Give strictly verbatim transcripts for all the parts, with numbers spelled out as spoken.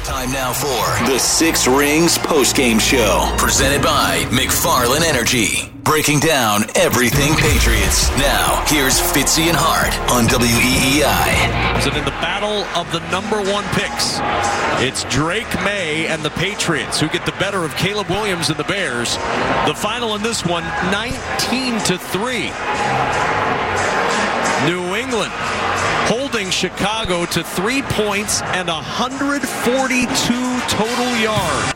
Time now for the Six Rings postgame show, presented by McFarland Energy. Breaking down everything Patriots. Now, here's Fitzy and Hart on W E E I. And in the battle of the number one picks, it's Drake May and the Patriots who get the better of Caleb Williams and the Bears. The final in this one, nineteen to three. New England holding Chicago to three points and one hundred forty-two total yards.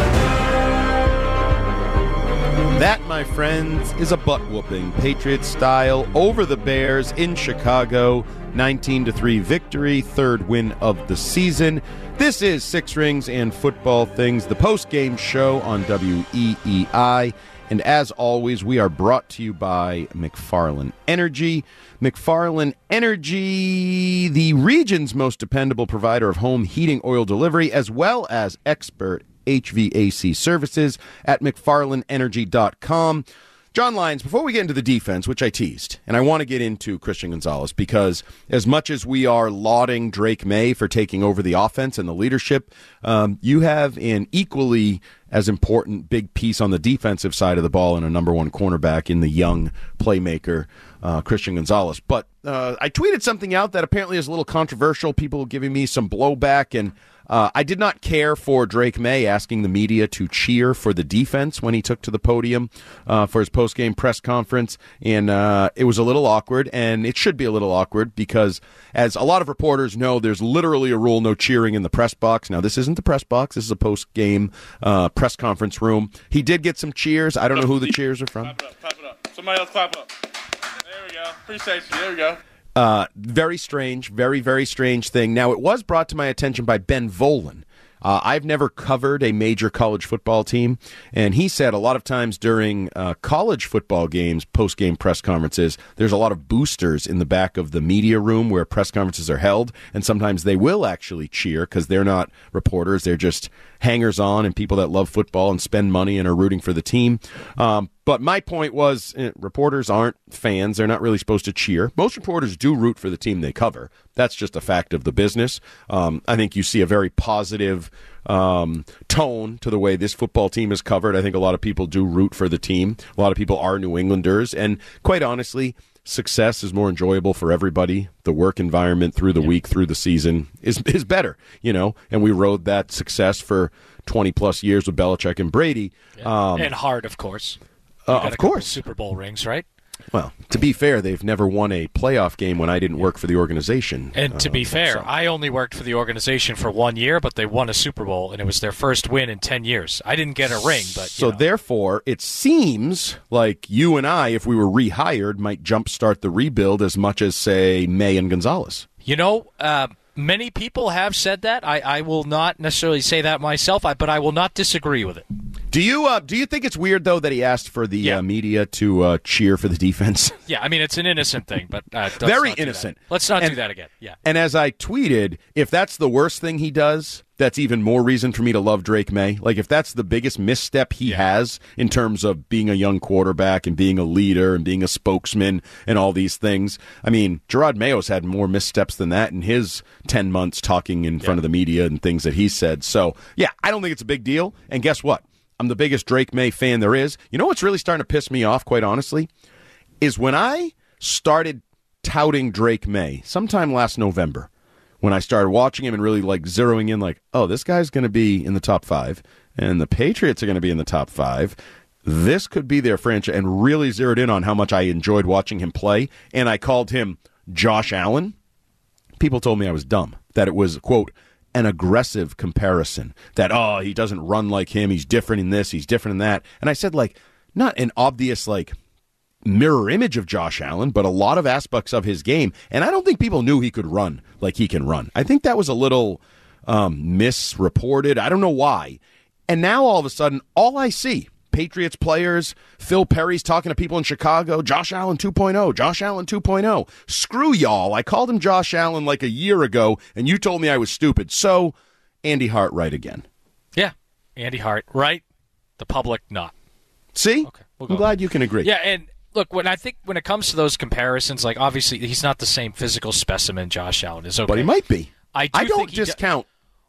That, my friends, is a butt-whooping, Patriots style, over the Bears in Chicago. nineteen to three victory, third win of the season. This is Six Rings and Football Things, the post-game show on W E E I. And as always, we are brought to you by McFarland Energy. McFarland Energy, the region's most dependable provider of home heating oil delivery, as well as expert H V A C services at McFarland Energy dot com. John Lyons, before we get into the defense, which I teased, and I want to get into Christian Gonzalez, because as much as we are lauding Drake May for taking over the offense and the leadership, um, you have an equally as important big piece on the defensive side of the ball and a number one cornerback in the young playmaker, uh, Christian Gonzalez. But uh, I tweeted something out that apparently is a little controversial, people giving me some blowback, and Uh, I did not care for Drake May asking the media to cheer for the defense when he took to the podium uh, for his post-game press conference, and uh, it was a little awkward, and it should be a little awkward because, as a lot of reporters know, there's literally a rule, no cheering in the press box. Now, this isn't the press box. This is a post-game uh, press conference room. He did get some cheers. I don't know who the cheers are from. Clap it up, clap it up. Somebody else clap up. There we go. Appreciate you. There we go. Uh, very strange, very, very strange thing. Now, it was brought to my attention by Ben Volen. Uh, I've never covered a major college football team, and he said a lot of times during uh, college football games, post-game press conferences, there's a lot of boosters in the back of the media room where press conferences are held, and sometimes they will actually cheer because they're not reporters, they're just hangers-on and people that love football and spend money and are rooting for the team. Um, but my point was, eh, reporters aren't fans. They're not really supposed to cheer. Most reporters do root for the team they cover. That's just a fact of the business. Um, I think you see a very positive um, tone to the way this football team is covered. I think a lot of people do root for the team. A lot of people are New Englanders. And quite honestly, success is more enjoyable for everybody. The work environment through the yeah. week, through the season is is better, you know. And we rode that success for twenty plus years with Belichick and Brady. Yeah. Um, and Hart, of course. Uh, of course, Super Bowl rings, right? Well, to be fair, they've never won a playoff game when I didn't work for the organization. And to be uh, fair, so. I only worked for the organization for one year, but they won a Super Bowl, and it was their first win in ten years. I didn't get a ring, but so know. Therefore, it seems like you and I, if we were rehired, might jumpstart the rebuild as much as, say, May and Gonzalez. You know, uh, many people have said that. I, I will not necessarily say that myself, I, but I will not disagree with it. Do you uh, do you think it's weird, though, that he asked for the yeah. uh, media to uh, cheer for the defense? Yeah, I mean, it's an innocent thing, but uh, very innocent. Let's not and, do that again. Yeah. And as I tweeted, if that's the worst thing he does, that's even more reason for me to love Drake May. Like, if that's the biggest misstep he yeah. has in terms of being a young quarterback and being a leader and being a spokesman and all these things, I mean, Gerard Mayo's had more missteps than that in his ten months talking in front yeah. of the media and things that he said. So, yeah, I don't think it's a big deal. And guess what? I'm the biggest Drake May fan there is. You know what's really starting to piss me off, quite honestly, is when I started touting Drake May sometime last November, when I started watching him and really like zeroing in like, oh, this guy's going to be in the top five, and the Patriots are going to be in the top five. This could be their franchise, and really zeroed in on how much I enjoyed watching him play, and I called him Josh Allen. People told me I was dumb, that it was, quote, an aggressive comparison, that, oh, he doesn't run like him, he's different in this, he's different in that. And I said, like, not an obvious, like, mirror image of Josh Allen, but a lot of aspects of his game. And I don't think people knew he could run like he can run. I think that was a little um, misreported. I don't know why. And now all of a sudden, all I see, Patriots players, Phil Perry's talking to people in Chicago, Josh Allen two point oh, Josh Allen two point oh. Screw y'all. I called him Josh Allen like a year ago, and you told me I was stupid. So, Andy Hart right again. Yeah, Andy Hart right, the public not. See? Okay, we'll I'm glad you can agree. Yeah, and look, when I think when it comes to those comparisons, like obviously he's not the same physical specimen Josh Allen is. Okay. But he might be. I, do I don't think discount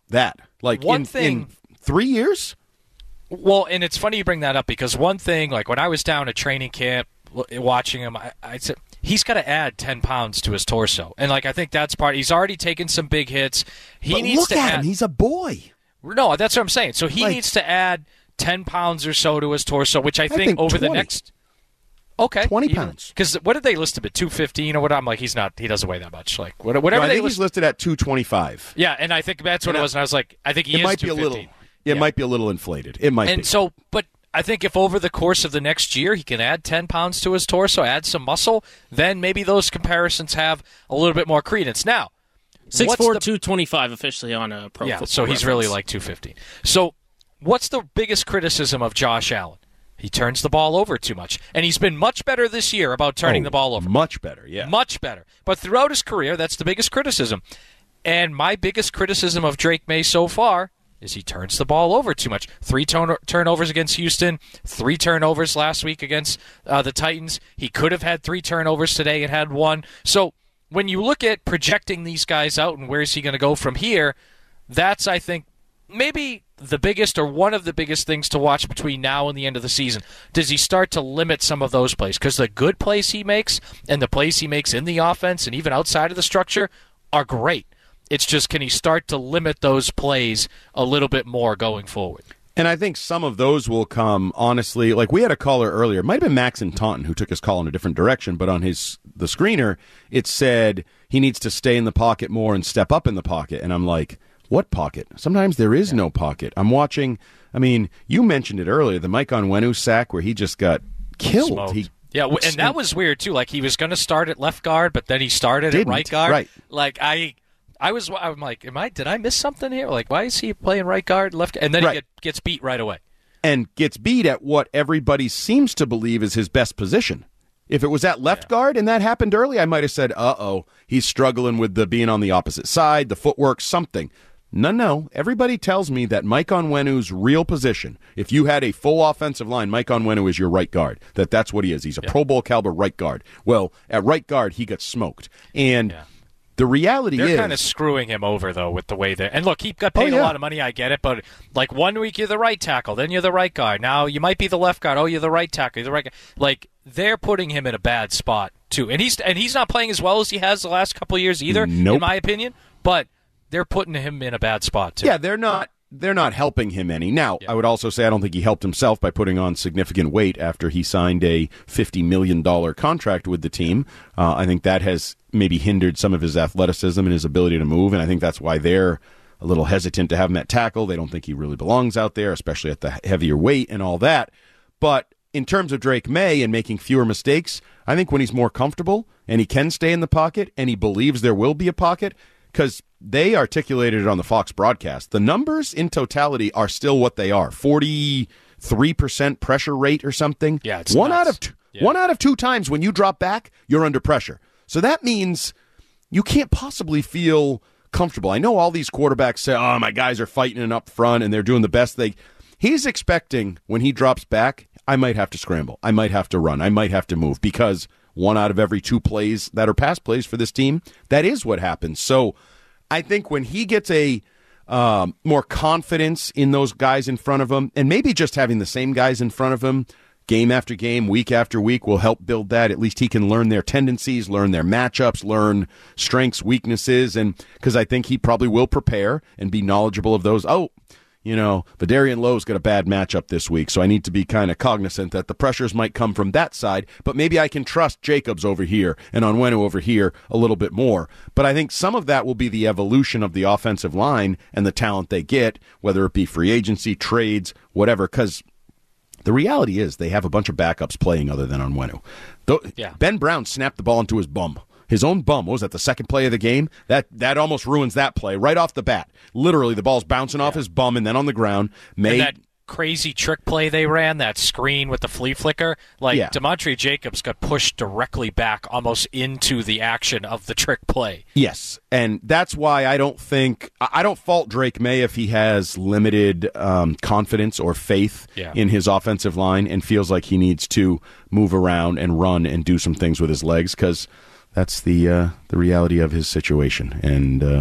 that. Like one in, thing, in three years? Well, and it's funny you bring that up because one thing, like when I was down at training camp watching him, I, I said he's got to add ten pounds to his torso, and like I think that's part. He's already taken some big hits. He but needs look to at add, him. He's a boy. No, that's what I'm saying. So he like, needs to add ten pounds or so to his torso, which I think, I think over twenty. the next. Okay, twenty pounds. Because what did they list him at two fifteen or what? I'm like, he's not. He doesn't weigh that much. Like whatever. No, I they think list- he's listed at two twenty-five. Yeah, and I think that's what and it was. And I was like, I think he it is might be a little. It yeah. might be a little inflated. It might and be. so, but I think if over the course of the next year he can add ten pounds to his torso, add some muscle, then maybe those comparisons have a little bit more credence. Now, six four, two twenty-five officially on a Pro Yeah, Football so he's Reference. really like two fifteen. So what's the biggest criticism of Josh Allen? He turns the ball over too much. And he's been much better this year about turning oh, the ball over. Much better, yeah. Much better. But throughout his career, that's the biggest criticism. And my biggest criticism of Drake May so far is he turns the ball over too much. Three turn- turnovers against Houston, three turnovers last week against uh, the Titans. He could have had three turnovers today and had one. So when you look at projecting these guys out and where is he going to go from here, that's, I think, maybe the biggest or one of the biggest things to watch between now and the end of the season. Does he start to limit some of those plays? Because the good plays he makes and the plays he makes in the offense and even outside of the structure are great. It's just, can he start to limit those plays a little bit more going forward? And I think some of those will come, honestly, like we had a caller earlier, it might have been Max in Taunton who took his call in a different direction, but on his the screener, it said he needs to stay in the pocket more and step up in the pocket. And I'm like, what pocket? Sometimes there is yeah. no pocket. I'm watching, I mean, you mentioned it earlier, the Mike Onwenu sack where he just got killed. He, yeah, and that was weird, too. Like, he was going to start at left guard, but then he started didn't. at right guard. Right. Like, I... I was, I'm like, am I? Did I miss something here? Like, why is he playing right guard, left? And then right. he get, gets beat right away, and gets beat at what everybody seems to believe is his best position. If it was at left yeah. guard and that happened early, I might have said, "Uh oh, he's struggling with the being on the opposite side, the footwork, something." No, no. Everybody tells me that Mike Onwenu's real position, if you had a full offensive line, Mike Onwenu is your right guard. That that's what he is. He's a yeah. Pro Bowl caliber right guard. Well, at right guard, he got smoked, and. Yeah. The reality They're is... They're kind of screwing him over, though, with the way they're... And look, he got paid oh, yeah. a lot of money, I get it, but like one week you're the right tackle, then you're the right guard. Now you might be the left guard. Oh, you're the right tackle. You're the right guard. Like, they're putting him in a bad spot, too. And he's and he's not playing as well as he has the last couple of years either, nope. in my opinion. But they're putting him in a bad spot, too. Yeah, they're not... They're not helping him any. Now, yeah. I would also say I don't think he helped himself by putting on significant weight after he signed a fifty million dollars contract with the team. Uh, I think that has maybe hindered some of his athleticism and his ability to move, and I think that's why they're a little hesitant to have him at tackle. They don't think he really belongs out there, especially at the heavier weight and all that. But in terms of Drake May and making fewer mistakes, I think when he's more comfortable and he can stay in the pocket and he believes there will be a pocket, because they articulated it on the Fox broadcast. The numbers in totality are still what they are. forty-three percent pressure rate or something. Yeah, it's one nuts. out of two, yeah. one out of two times when you drop back, you're under pressure. So that means you can't possibly feel comfortable. I know all these quarterbacks say, "Oh, my guys are fighting it up front and they're doing the best they." He's expecting when he drops back, I might have to scramble. I might have to run. I might have to move because one out of every two plays that are pass plays for this team, that is what happens. So I think when he gets a um, more confidence in those guys in front of him, and maybe just having the same guys in front of him game after game, week after week will help build that. At least he can learn their tendencies, learn their matchups, learn strengths, weaknesses, and because I think he probably will prepare and be knowledgeable of those. Oh, you know, Vidarian Lowe's got a bad matchup this week, so I need to be kind of cognizant that the pressures might come from that side, but maybe I can trust Jacobs over here and Onwenu over here a little bit more. But I think some of that will be the evolution of the offensive line and the talent they get, whether it be free agency, trades, whatever, because the reality is they have a bunch of backups playing other than Onwenu. Yeah. Ben Brown snapped the ball into his bum. His own bum. What was that, the second play of the game? That that almost ruins that play right off the bat. Literally, the ball's bouncing yeah. off his bum and then on the ground. Made and that crazy trick play they ran, that screen with the flea flicker, like yeah. Demontre Jacobs got pushed directly back almost into the action of the trick play. Yes, and that's why I don't think I don't fault Drake May if he has limited um, confidence or faith yeah. in his offensive line and feels like he needs to move around and run and do some things with his legs, because that's the uh, the reality of his situation. And uh,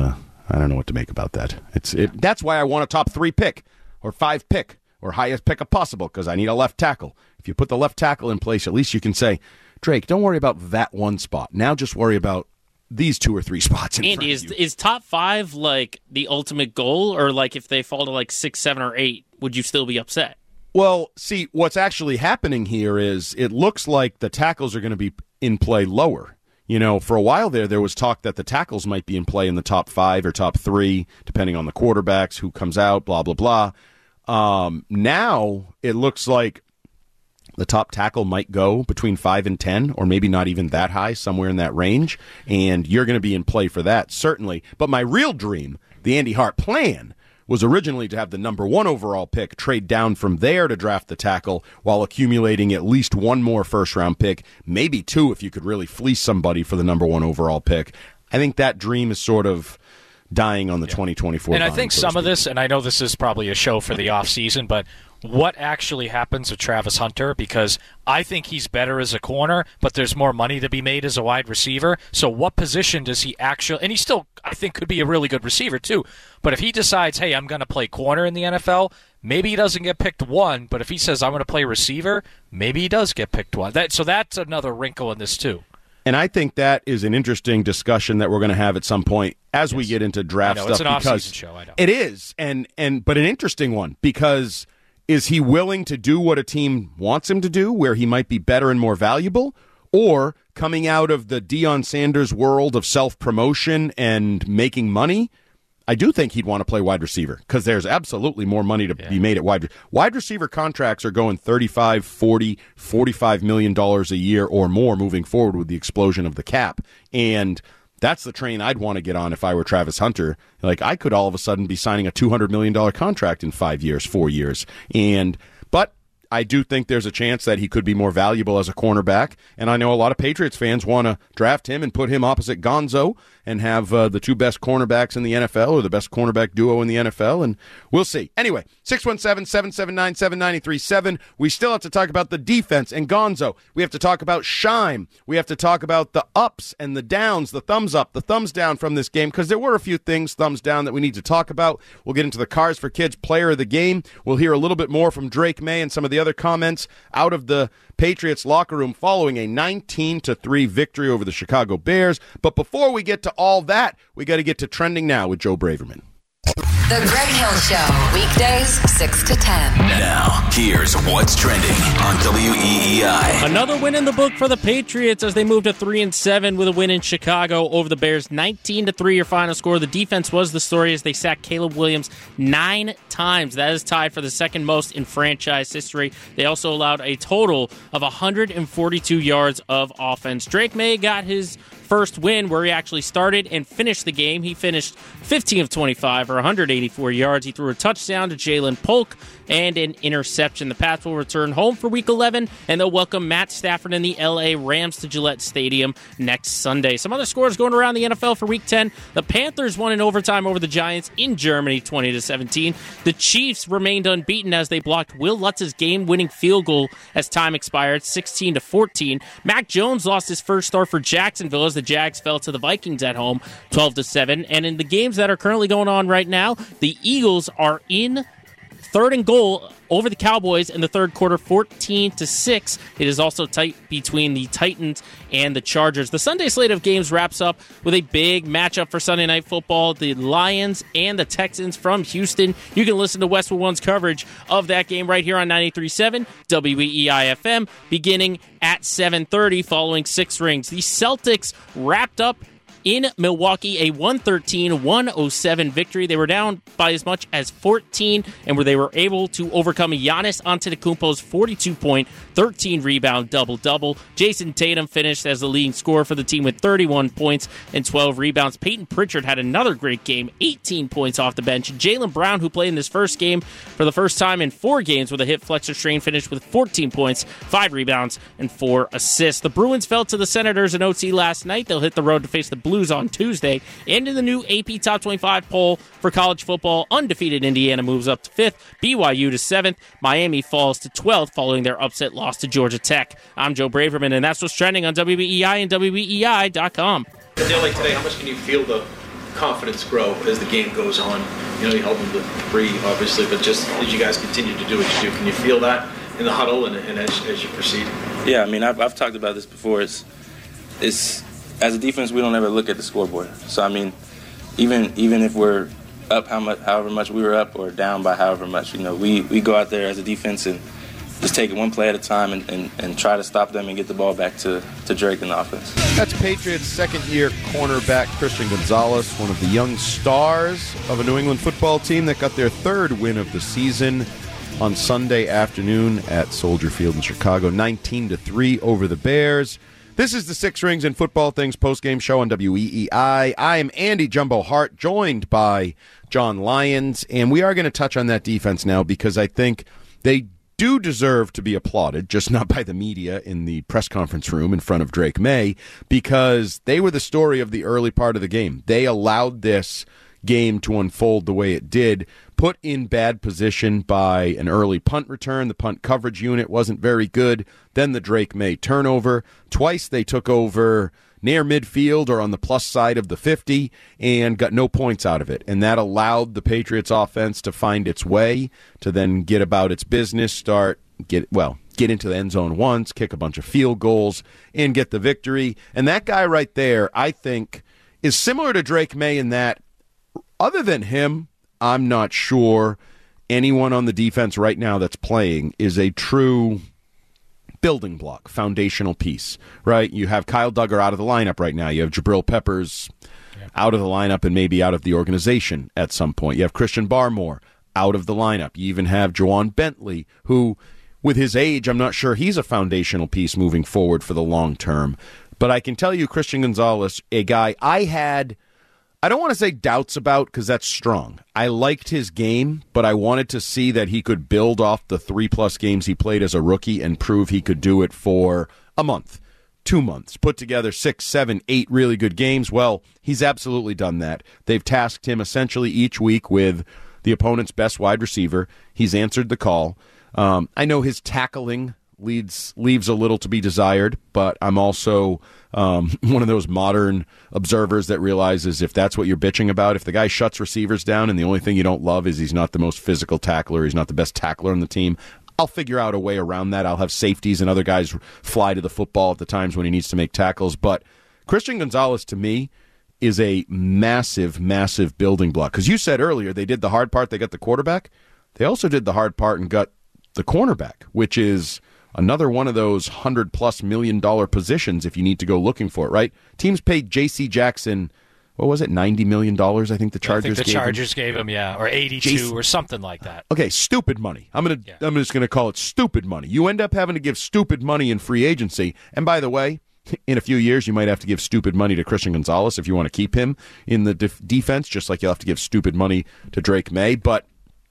I don't know what to make about that. It's it. That's why I want a top three pick or five pick or highest pick if possible, because I need a left tackle. If you put the left tackle in place, at least you can say, Drake, don't worry about that one spot. Now just worry about these two or three spots in Andy, front of is you. is top five like the ultimate goal, or like if they fall to like six, seven, or eight, would you still be upset? Well, see, what's actually happening here is it looks like the tackles are going to be in play lower. You know, for a while there, there was talk that the tackles might be in play in the top five or top three, depending on the quarterbacks, who comes out, blah, blah, blah. Um, now it looks like the top tackle might go between five and ten, or maybe not even that high, somewhere in that range, and you're going to be in play for that, certainly. But my real dream, the Andy Hart plan, was originally to have the number one overall pick trade down from there to draft the tackle while accumulating at least one more first-round pick, maybe two if you could really fleece somebody for the number one overall pick. I think that dream is sort of dying on the yeah. twenty twenty-four. And I think some of this, and I know this is probably a show for the offseason, but what actually happens with Travis Hunter, because I think he's better as a corner, but there's more money to be made as a wide receiver. So what position does he actually, and he still, I think, could be a really good receiver too, but if he decides, hey, I'm going to play corner in the N F L, maybe he doesn't get picked one, but if he says, I'm going to play receiver, maybe he does get picked one. That, so that's another wrinkle in this too. And I think that is an interesting discussion that we're going to have at some point as yes. we get into draft I know, stuff. It's an because off-season show, I know. It is, and, and but an interesting one, because is he willing to do what a team wants him to do, where he might be better and more valuable, or coming out of the Deion Sanders world of self-promotion and making money? I do think he'd want to play wide receiver, because there's absolutely more money to yeah. be made at wide receiver. Wide receiver contracts are going thirty-five, forty, forty-five million dollars a year or more moving forward with the explosion of the cap. And that's the train I'd want to get on if I were Travis Hunter. Like, I could all of a sudden be signing a two hundred million dollars contract in five years, four years. And but I do think there's a chance that he could be more valuable as a cornerback. And I know a lot of Patriots fans want to draft him and put him opposite Gonzo and have uh, the two best cornerbacks in the N F L, or the best cornerback duo in the N F L, and we'll see. Anyway, six one seven, seven seven nine, seven nine three seven. We still have to talk about the defense and Gonzo. We have to talk about Scheim. We have to talk about the ups and the downs, the thumbs up, the thumbs down from this game, because there were a few things, thumbs down, that we need to talk about. We'll get into the Cars for Kids player of the game. We'll hear a little bit more from Drake May and some of the other comments out of the Patriots locker room following a nineteen to three victory over the Chicago Bears. But before we get to all that, we got to get to Trending Now with Joe Braverman. The Greg Hill Show, weekdays six to ten. Now, here's what's trending on W E E I. Another win in the book for the Patriots as they move to three and seven with a win in Chicago over the Bears. nineteen to three your final score. The defense was the story as they sacked Caleb Williams nine times. That is tied for the second most in franchise history. They also allowed a total of one hundred forty-two yards of offense. Drake May got his first win where he actually started and finished the game. He finished fifteen of twenty-five, or one hundred eighty-four yards. He threw a touchdown to Jalen Polk and an interception. The Pats will return home for Week eleven, and they'll welcome Matt Stafford and the L A Rams to Gillette Stadium next Sunday. Some other scores going around the N F L for Week ten. The Panthers won in overtime over the Giants in Germany, twenty to seventeen. The Chiefs remained unbeaten as they blocked Will Lutz's game-winning field goal as time expired, sixteen to fourteen. Mac Jones lost his first start for Jacksonville as the Jags fell to the Vikings at home, twelve to seven. And in the games that are currently going on right now, the Eagles are in third and goal over the Cowboys in the third quarter, fourteen to six. It is also tight between the Titans and the Chargers. The Sunday slate of games wraps up with a big matchup for Sunday Night Football, the Lions and the Texans from Houston. You can listen to Westwood One's coverage of that game right here on ninety-three point seven W E E I F M beginning at seven thirty following six rings. The Celtics wrapped up in Milwaukee, a one thirteen to one oh seven victory. They were down by as much as fourteen, and where they were able to overcome Giannis Antetokounmpo's forty-two point, thirteen rebound double-double. Jason Tatum finished as the leading scorer for the team with thirty-one points and twelve rebounds. Peyton Pritchard had another great game, eighteen points off the bench. Jaylen Brown, who played in this first game for the first time in four games with a hip flexor strain, finished with fourteen points, five rebounds, and four assists. The Bruins fell to the Senators in O T last night. They'll hit the road to face the Blues on Tuesday. And in the new A P Top twenty-five poll for college football, undefeated Indiana moves up to fifth, B Y U to seventh, Miami falls to twelfth following their upset loss to Georgia Tech. I'm Joe Braverman, and that's what's trending on W E E I and W E E I dot com. A day like today, how much can you feel the confidence grow as the game goes on? You know, you held them to three, obviously, but just as you guys continue to do what you do, can you feel that in the huddle and, and as, as you proceed? Yeah, I mean, I've, I've talked about this before. It's, it's as a defense, we don't ever look at the scoreboard. So, I mean, even even if we're up how much, however much we were up, or down by however much, you know, we, we go out there as a defense and just take it one play at a time and, and, and try to stop them and get the ball back to, to Drake and the offense. That's Patriots' second-year cornerback Christian Gonzalez, one of the young stars of a New England football team that got their third win of the season on Sunday afternoon at Soldier Field in Chicago, nineteen to three over the Bears. This is the Six Rings and Football Things postgame show on W E E I. I am Andy Jumbo Hart, joined by John Lyons, and we are going to touch on that defense now because I think they do deserve to be applauded, just not by the media in the press conference room in front of Drake May, because they were the story of the early part of the game. They allowed this game to unfold the way it did, put in bad position by an early punt return. The punt coverage unit wasn't very good. Then the Drake May turnover. Twice they took over near midfield or on the plus side of the fifty and got no points out of it. And that allowed the Patriots offense to find its way, to then get about its business, start, get well, get into the end zone once, kick a bunch of field goals, and get the victory. And that guy right there, I think, is similar to Drake May in that, other than him, I'm not sure anyone on the defense right now that's playing is a true building block, foundational piece, right? You have Kyle Duggar out of the lineup right now. You have Jabril Peppers yeah. out of the lineup and maybe out of the organization at some point. You have Christian Barmore out of the lineup. You even have Juwan Bentley, who, with his age, I'm not sure he's a foundational piece moving forward for the long term. But I can tell you, Christian Gonzalez, a guy I had, I don't want to say doubts about because that's strong. I liked his game, but I wanted to see that he could build off the three-plus games he played as a rookie and prove he could do it for a month, two months, put together six, seven, eight really good games. Well, he's absolutely done that. They've tasked him essentially each week with the opponent's best wide receiver. He's answered the call. Um, I know his tackling leads leaves a little to be desired, but I'm also um, one of those modern observers that realizes if that's what you're bitching about, if the guy shuts receivers down and the only thing you don't love is he's not the most physical tackler, he's not the best tackler on the team, I'll figure out a way around that. I'll have safeties and other guys fly to the football at the times when he needs to make tackles. But Christian Gonzalez, to me, is a massive, massive building block. Because you said earlier they did the hard part, they got the quarterback. They also did the hard part and got the cornerback, which is another one of those hundred-plus million dollar positions if you need to go looking for it, right? Teams paid J C Jackson, what was it, ninety million dollars I think the Chargers gave him? I think the Chargers gave him, yeah, or eighty-two J C or something like that. Okay, stupid money. I'm gonna, yeah. I'm just going to call it stupid money. You end up having to give stupid money in free agency. And by the way, in a few years, you might have to give stupid money to Christian Gonzalez if you want to keep him in the def- defense, just like you'll have to give stupid money to Drake May. But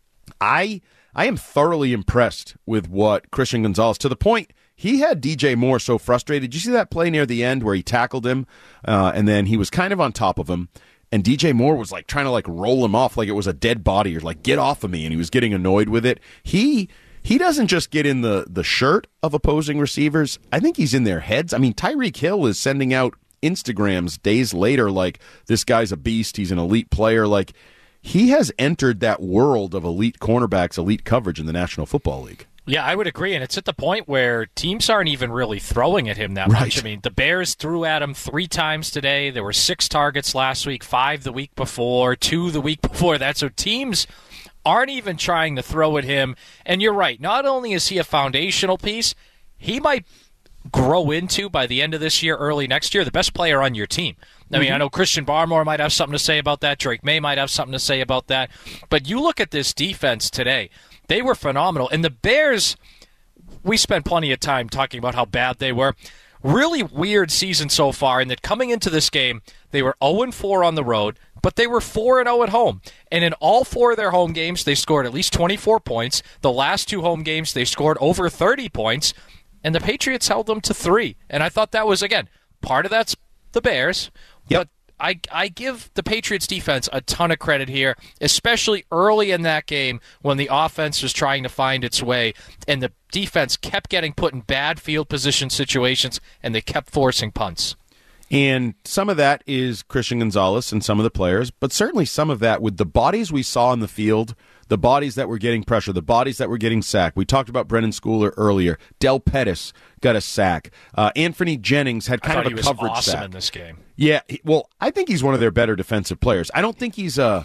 I... I am thoroughly impressed with what Christian Gonzalez, to the point he had D J Moore so frustrated. Did you see that play near the end where he tackled him uh, and then he was kind of on top of him and D J Moore was like trying to like roll him off like it was a dead body or like get off of me, and he was getting annoyed with it. He he doesn't just get in the, the shirt of opposing receivers. I think he's in their heads. I mean, Tyreek Hill is sending out Instagrams days later like this guy's a beast, he's an elite player, like he has entered that world of elite cornerbacks, elite coverage in the National Football League. Yeah, I would agree, and it's at the point where teams aren't even really throwing at him that right. much. I mean, the Bears threw at him three times today. There were six targets last week, five the week before, two the week before that. So teams aren't even trying to throw at him. And you're right, not only is he a foundational piece, he might grow into, by the end of this year, early next year, the best player on your team. I mean, mm-hmm. I know Christian Barmore might have something to say about that. Drake May might have something to say about that. But you look at this defense today, they were phenomenal. And the Bears, we spent plenty of time talking about how bad they were. Really weird season so far, in that coming into this game, they were oh and four on the road, but they were four and oh at home. And in all four of their home games, they scored at least twenty-four points. The last two home games, they scored over thirty points. And the Patriots held them to three. And I thought that was, again, part of that's the Bears. Yep. But I, I give the Patriots defense a ton of credit here, especially early in that game when the offense was trying to find its way and the defense kept getting put in bad field position situations and they kept forcing punts. And some of that is Christian Gonzalez and some of the players, but certainly some of that with the bodies we saw in the field, the bodies that were getting pressure, the bodies that were getting sacked. We talked about Brennan Schooler earlier. Del Pettis got a sack. Uh, Anthony Jennings had kind I of a he was coverage awesome sack in this game. Yeah, he, well, I think he's one of their better defensive players. I don't think he's a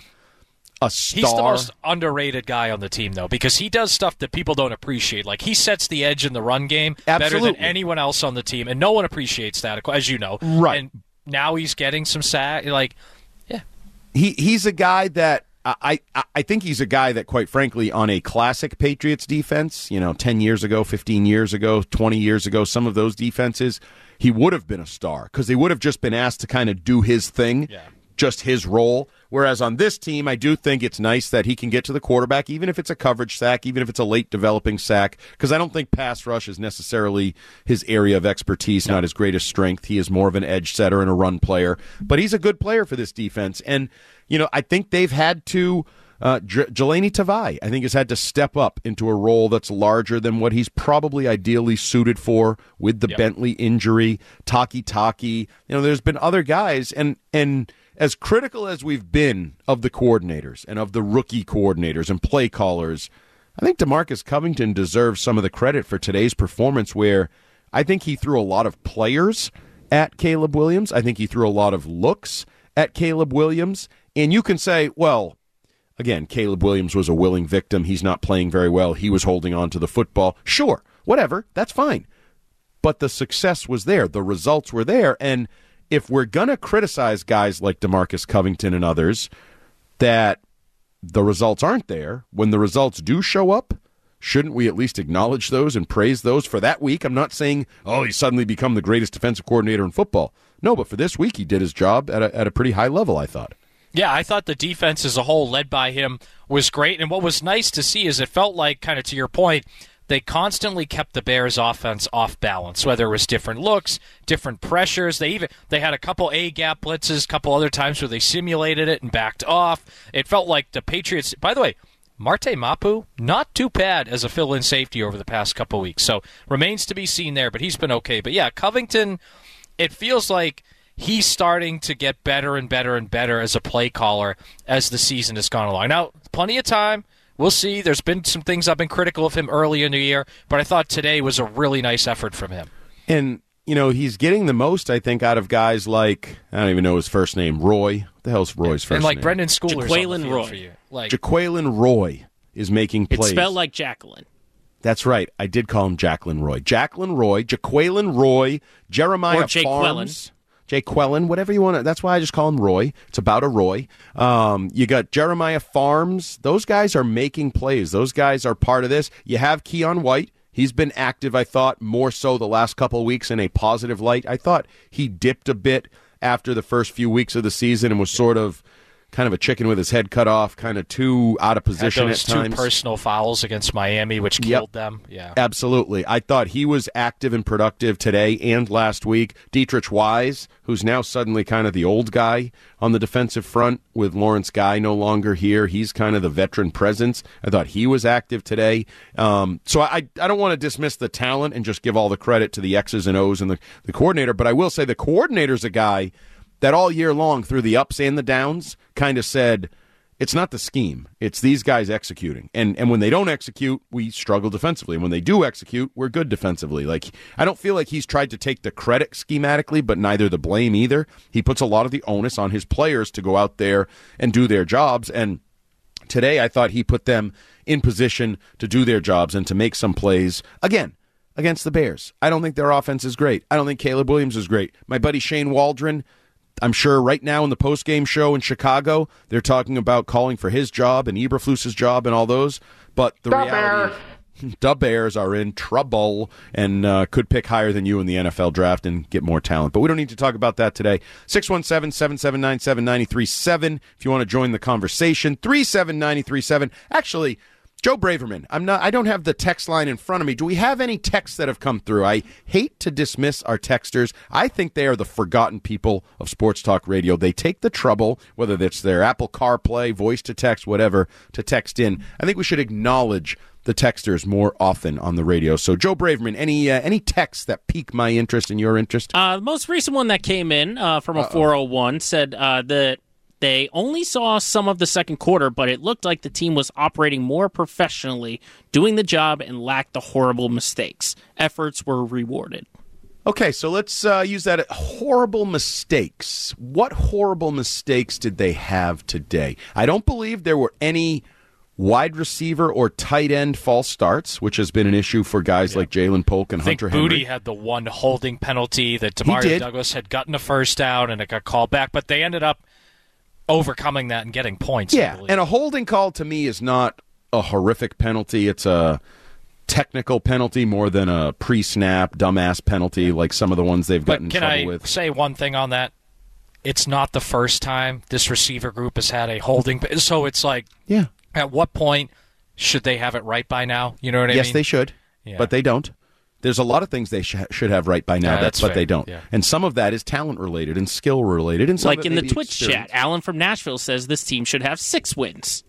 a star. He's the most underrated guy on the team, though, because he does stuff that people don't appreciate. Like, he sets the edge in the run game Absolutely. better than anyone else on the team, and no one appreciates that, as you know. Right. And now he's getting some sack. Like, yeah. He He's a guy that, I, I, I think he's a guy that, quite frankly, on a classic Patriots defense, you know, ten years ago, fifteen years ago, twenty years ago, some of those defenses, he would have been a star because they would have just been asked to kind of do his thing. Yeah. Just his role. Whereas on this team, I do think it's nice that he can get to the quarterback, even if it's a coverage sack, even if it's a late developing sack, because I don't think pass rush is necessarily his area of expertise, no. not his greatest strength. He is more of an edge setter and a run player. But he's a good player for this defense. And, you know, I think they've had to, uh, J- Jelani Tavai, I think, has had to step up into a role that's larger than what he's probably ideally suited for with the yep. Bentley injury, Taki Taki. You know, there's been other guys, and and as critical as we've been of the coordinators and of the rookie coordinators and play callers, I think DeMarcus Covington deserves some of the credit for today's performance, where I think he threw a lot of players at Caleb Williams. I think he threw a lot of looks at Caleb Williams. And you can say, well, again, Caleb Williams was a willing victim. He's not playing very well. He was holding on to the football. Sure, whatever, that's fine. But the success was there. The results were there. And if we're going to criticize guys like DeMarcus Covington and others that the results aren't there, when the results do show up, shouldn't we at least acknowledge those and praise those for that week? I'm not saying, oh, he's suddenly become the greatest defensive coordinator in football. No, but for this week, he did his job at a, at a pretty high level, I thought. Yeah, I thought the defense as a whole, led by him, was great. And what was nice to see is it felt like, kind of to your point, they constantly kept the Bears' offense off balance, whether it was different looks, different pressures. They even they had a couple A-gap blitzes, a couple other times where they simulated it and backed off. It felt like the Patriots, by the way, Marte Mapu, not too bad as a fill-in safety over the past couple weeks. So remains to be seen there, but he's been okay. But yeah, Covington, it feels like he's starting to get better and better and better as a play caller as the season has gone along. Now, plenty of time. We'll see. There's been some things I've been critical of him early in the year, but I thought today was a really nice effort from him. And, you know, he's getting the most, I think, out of guys like, I don't even know his first name, Roy. What the hell's Roy's first name? And like name? Brendan Schooler's Jaquelin Roy. For you. Like, Jaquelin Roy is making plays. It's spelled like Jacqueline. That's right. I did call him Jacqueline Roy. Jacqueline Roy, Jaquelin Roy, Jeremiah or Jake Farms. Jay Quellen, whatever you want to. That's why I just call him Roy. It's about a Roy. Um, you got Jeremiah Farms. Those guys are making plays. Those guys are part of this. You have Keon White. He's been active, I thought, more so the last couple of weeks in a positive light. I thought he dipped a bit after the first few weeks of the season and was sort of kind of a chicken with his head cut off, kind of too out of position those at times. Two personal fouls against Miami, which killed yep. them. Yeah, absolutely. I thought he was active and productive today and last week. Dietrich Wise, who's now suddenly kind of the old guy on the defensive front with Lawrence Guy no longer here. He's kind of the veteran presence. I thought he was active today. Um, so I, I don't want to dismiss the talent and just give all the credit to the X's and O's and the, the coordinator, but I will say the coordinator's a guy that all year long, through the ups and the downs, kind of said, it's not the scheme. It's these guys executing. And and when they don't execute, we struggle defensively. And when they do execute, we're good defensively. Like, I don't feel like he's tried to take the credit schematically, but neither the blame either. He puts a lot of the onus on his players to go out there and do their jobs. And today I thought he put them in position to do their jobs and to make some plays. Again, against the Bears. I don't think their offense is great. I don't think Caleb Williams is great. My buddy Shane Waldron, I'm sure right now in the post-game show in Chicago, they're talking about calling for his job and Eberflus's job and all those. But the the reality is the Bears are in trouble and uh, could pick higher than you in the N F L draft and get more talent. But we don't need to talk about that today. six one seven, seven seven nine, seven nine three seven if you want to join the conversation. three seven nine three seven. Actually, Joe Braverman, I'm not. I don't have the text line in front of me. Do we have any texts that have come through? I hate to dismiss our texters. I think they are the forgotten people of Sports Talk Radio. They take the trouble, whether it's their Apple CarPlay, voice to text, whatever, to text in. I think we should acknowledge the texters more often on the radio. So, Joe Braverman, any uh, any texts that pique my interest and your interest? Uh, the most recent one that came in uh, from a Uh-oh. four oh one said uh, that they only saw some of the second quarter, but it looked like the team was operating more professionally, doing the job, and lacked the horrible mistakes. Efforts were rewarded. Okay, so let's uh, use that. Horrible mistakes. What horrible mistakes did they have today? I don't believe there were any wide receiver or tight end false starts, which has been an issue for guys yeah. like Jalen Polk and I think Hunter Booty Henry. had the one holding penalty that Demario Douglas had gotten a first down and it got called back, but they ended up overcoming that and getting points. Yeah, and a holding call to me is not a horrific penalty. It's a technical penalty more than a pre-snap dumbass penalty like some of the ones they've gotten in trouble I with. Can I say one thing on that? It's not the first time this receiver group has had a holding, so it's like, yeah. At what point should they have it right by now? You know what I yes, mean? Yes, they should, yeah. but they don't. There's a lot of things they sh- should have right by now, yeah, that's but fair. they don't. Yeah. And some of that is talent-related and skill-related. And some like of it in the may be Twitch experience. chat, Alan from Nashville says this team should have six wins.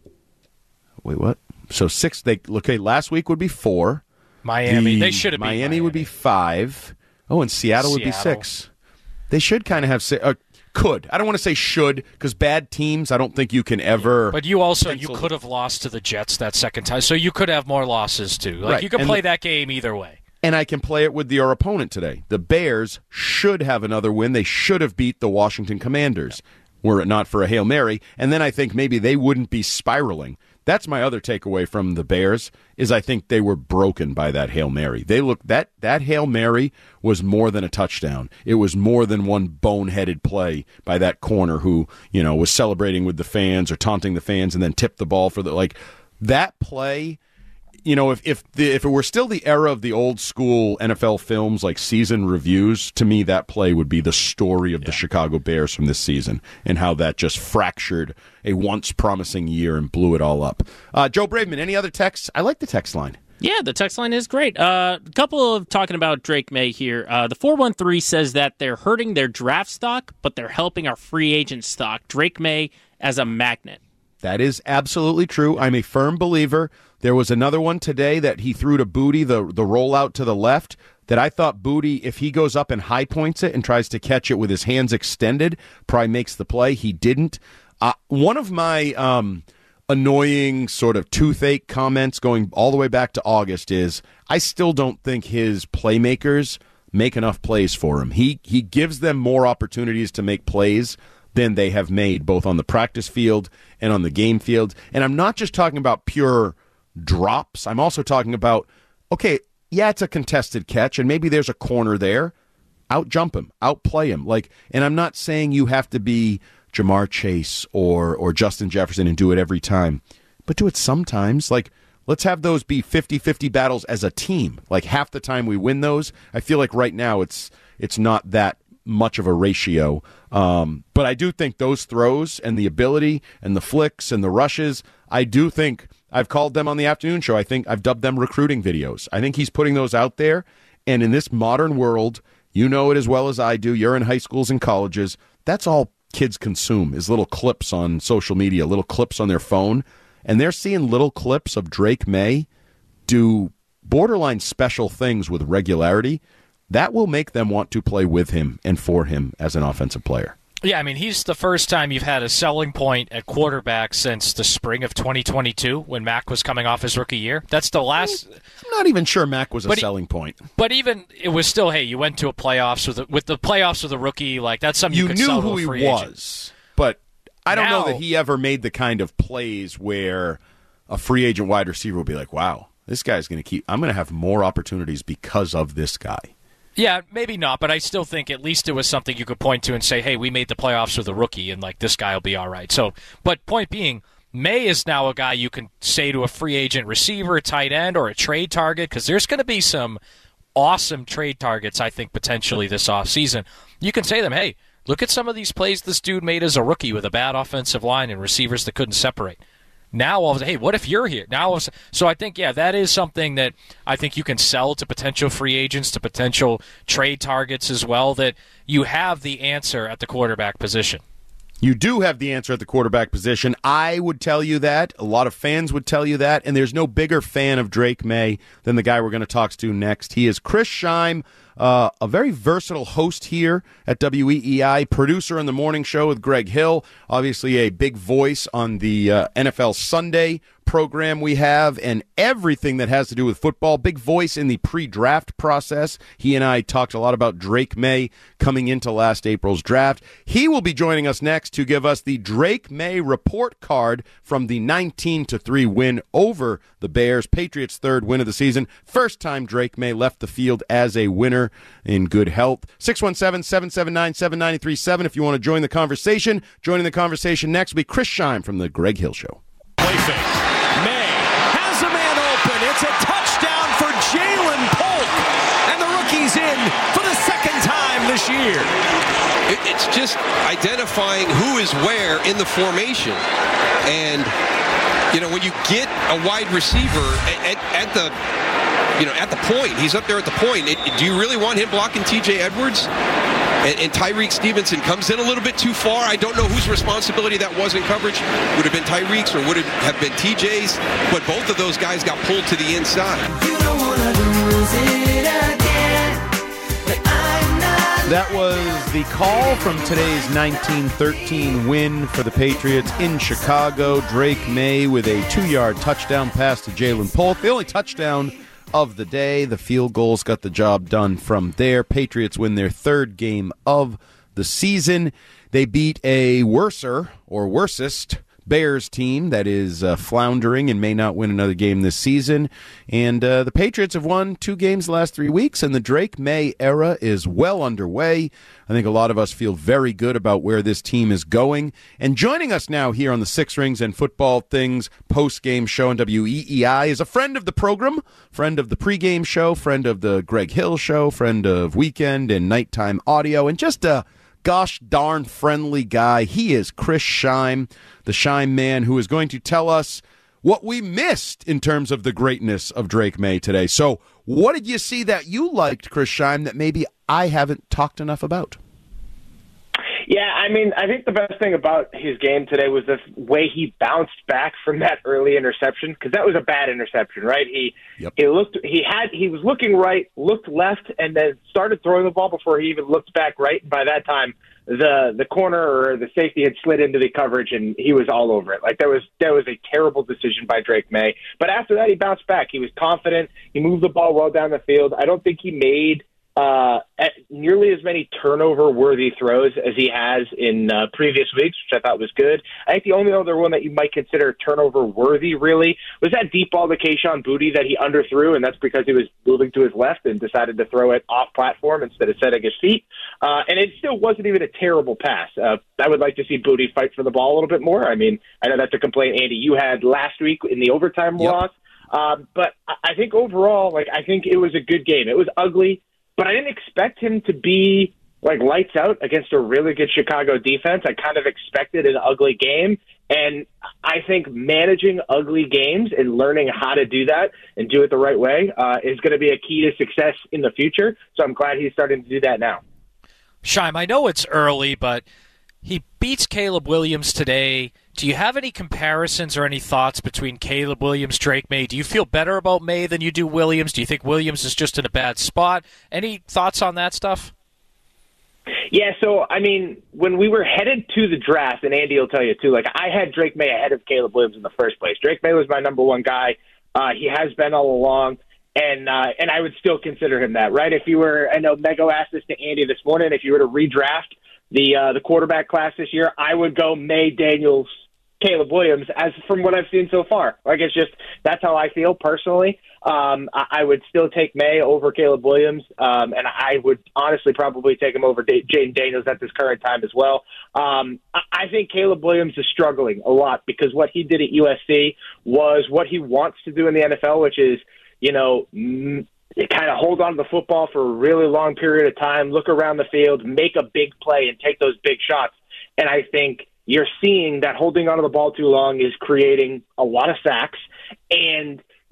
Wait, what? So six, they okay, last week would be four. Miami, the, they should have been Miami, Miami would be five. Oh, and Seattle, Seattle. would be six. They should kind of have six. Uh, could. I don't want to say should, because bad teams, I don't think you can ever... But you also, pencil. you could have lost to the Jets that second time, so you could have more losses, too. Like, right. you could and play the, that game either way. And I can play it with your opponent today. The Bears should have another win. They should have beat the Washington Commanders, yeah. were it not for a Hail Mary. And then I think maybe they wouldn't be spiraling. That's my other takeaway from the Bears, is I think they were broken by that Hail Mary. They look that that Hail Mary was more than a touchdown. It was more than one boneheaded play by that corner who, you know, was celebrating with the fans or taunting the fans and then tipped the ball for the like that play. You know, if if the, if it were still the era of the old school N F L films like season reviews, to me that play would be the story of yeah. the Chicago Bears from this season and how that just fractured a once promising year and blew it all up. Uh, Joe Braverman, any other texts? I like the text line. Yeah, the text line is great. Uh, a couple of talking about Drake May here. Uh, the four one three says that they're hurting their draft stock, but they're helping our free agent stock. Drake May as a magnet. That is absolutely true. I'm a firm believer. There was another one today that he threw to Booty, the the rollout to the left, that I thought Booty, if he goes up and high points it and tries to catch it with his hands extended, probably makes the play. He didn't. Uh, one of my um, annoying sort of toothache comments going all the way back to August is I still don't think his playmakers make enough plays for him. He he gives them more opportunities to make plays than they have made, both on the practice field and on the game field. And I'm not just talking about pure drops. I'm also talking about, okay, yeah, it's a contested catch, and maybe there's a corner there. Out jump him, outplay him. Like, and I'm not saying you have to be Jamar Chase or or Justin Jefferson and do it every time, but do it sometimes. Like, let's have those be fifty-fifty battles as a team. Like, half the time we win those. I feel like right now it's it's not that much of a ratio. Um, but I do think those throws and the ability and the flicks and the rushes, I do think I've called them on the afternoon show. I think I've dubbed them recruiting videos. I think he's putting those out there. And in this modern world, you know it as well as I do. You're in high schools and colleges. That's all kids consume is little clips on social media, little clips on their phone. And they're seeing little clips of Drake May do borderline special things with regularity. That will make them want to play with him and for him as an offensive player. Yeah, I mean, he's the first time you've had a selling point at quarterback since the spring of twenty twenty-two when Mac was coming off his rookie year. That's the last... I'm not even sure Mac was a but selling point. But even, it was still, hey, you went to a playoffs with, a, with the playoffs with a rookie, like, that's something you, you could knew sell who to a he free was, agent. But I don't now, know that he ever made the kind of plays where a free agent wide receiver will be like, wow, this guy's going to keep... I'm going to have more opportunities because of this guy. Yeah, maybe not, but I still think at least it was something you could point to and say, hey, we made the playoffs with a rookie, and, like, this guy will be all right. So, but point being, May is now a guy you can say to a free agent receiver, tight end, or a trade target, because there's going to be some awesome trade targets, I think, potentially this offseason. You can say to them, hey, look at some of these plays this dude made as a rookie with a bad offensive line and receivers that couldn't separate. Now, all of a sudden, hey, what if you're here? Now, so I think, yeah, that is something that I think you can sell to potential free agents, to potential trade targets as well, that you have the answer at the quarterback position. You do have the answer at the quarterback position. I would tell you that. A lot of fans would tell you that. And there's no bigger fan of Drake May than the guy we're going to talk to next. He is Chris Scheim, uh, a very versatile host here at W E E I, producer on the morning show with Greg Hill, obviously a big voice on the uh, N F L Sunday program we have, and everything that has to do with football. Big voice in the pre-draft process. He and I talked a lot about Drake May coming into last April's draft. He will be joining us next to give us the Drake May report card from the nineteen to three win over the Bears. Patriots' third win of the season. First time Drake May left the field as a winner in good health. six one seven, seven seven nine, seven nine three seven if you want to join the conversation. Joining the conversation next will be Chris Scheim from the Greg Hill Show. Play fake. May has a man open. It's a touchdown for Jalen Polk. And the rookie's in for the second time this year. It, it's just identifying who is where in the formation. And, you know, when you get a wide receiver at, at, at the, you know, at the point, he's up there at the point. It, do you really want him blocking T J Edwards? And, and Tyreek Stevenson comes in a little bit too far. I don't know whose responsibility that was in coverage. Would have been Tyreek's or would it have been T J's? But both of those guys got pulled to the inside. You don't wanna lose it again, but I'm not. That was the call from today's nineteen thirteen win for the Patriots in Chicago. Drake May with a two-yard touchdown pass to Jalen Polk. The only touchdown of the day. The field goals got the job done from there. Patriots win their third game of the season. They beat a worser or worsest Bears team that is uh, floundering and may not win another game this season. And uh, the Patriots have won two games the last three weeks, and the Drake May era is well underway. I think a lot of us feel very good about where this team is going. And joining us now here on the Six Rings and Football Things post-game show on W E E I is a friend of the program, friend of the pregame show, friend of the Greg Hill Show, friend of weekend and nighttime audio, and just a gosh darn friendly guy. He is Chris Scheim, the Scheim man, who is going to tell us what we missed in terms of the greatness of Drake May today. So what did you see that you liked, Chris Scheim, that maybe I haven't talked enough about? Yeah, I mean, I think the best thing about his game today was the way he bounced back from that early interception, because that was a bad interception, right? He yep. he looked, he had, he was looking right, looked left, and then started throwing the ball before he even looked back right. And by that time, the the corner or the safety had slid into the coverage, and he was all over it. Like that was that was a terrible decision by Drake May. But after that, he bounced back. He was confident. He moved the ball well down the field. I don't think he made Uh, at nearly as many turnover-worthy throws as he has in uh, previous weeks, which I thought was good. I think the only other one that you might consider turnover-worthy, really, was that deep ball to Kayshon Boutte that he underthrew, and that's because he was moving to his left and decided to throw it off-platform instead of setting his feet. Uh, and it still wasn't even a terrible pass. Uh, I would like to see Boutte fight for the ball a little bit more. I mean, I know that's a complaint, Andy, you had last week in the overtime yep. loss. Um, but I think overall, like, I think it was a good game. It was ugly. But I didn't expect him to be, like, lights out against a really good Chicago defense. I kind of expected an ugly game. And I think managing ugly games and learning how to do that and do it the right way uh, is going to be a key to success in the future. So I'm glad he's starting to do that now. Scheim, I know it's early, but he beats Caleb Williams today. Do you have any comparisons or any thoughts between Caleb Williams, Drake May? Do you feel better about May than you do Williams? Do you think Williams is just in a bad spot? Any thoughts on that stuff? Yeah, so, I mean, when we were headed to the draft, and Andy will tell you, too, like, I had Drake May ahead of Caleb Williams in the first place. Drake May was my number one guy. Uh, he has been all along, and uh, and I would still consider him that, right? If you were, I know Mego asked this to Andy this morning, if you were to redraft the uh, the quarterback class this year, I would go May, Daniels, Caleb Williams, as from what I've seen so far. Like, it's just, that's how I feel personally. Um, I, I would still take May over Caleb Williams, um, and I would honestly probably take him over D- Jaden Daniels at this current time as well. Um, I, I think Caleb Williams is struggling a lot because what he did at U S C was what he wants to do in the N F L, which is, you know, m- kind of hold on to the football for a really long period of time, look around the field, make a big play, and take those big shots. And I think you're seeing that holding onto the ball too long is creating a lot of sacks, and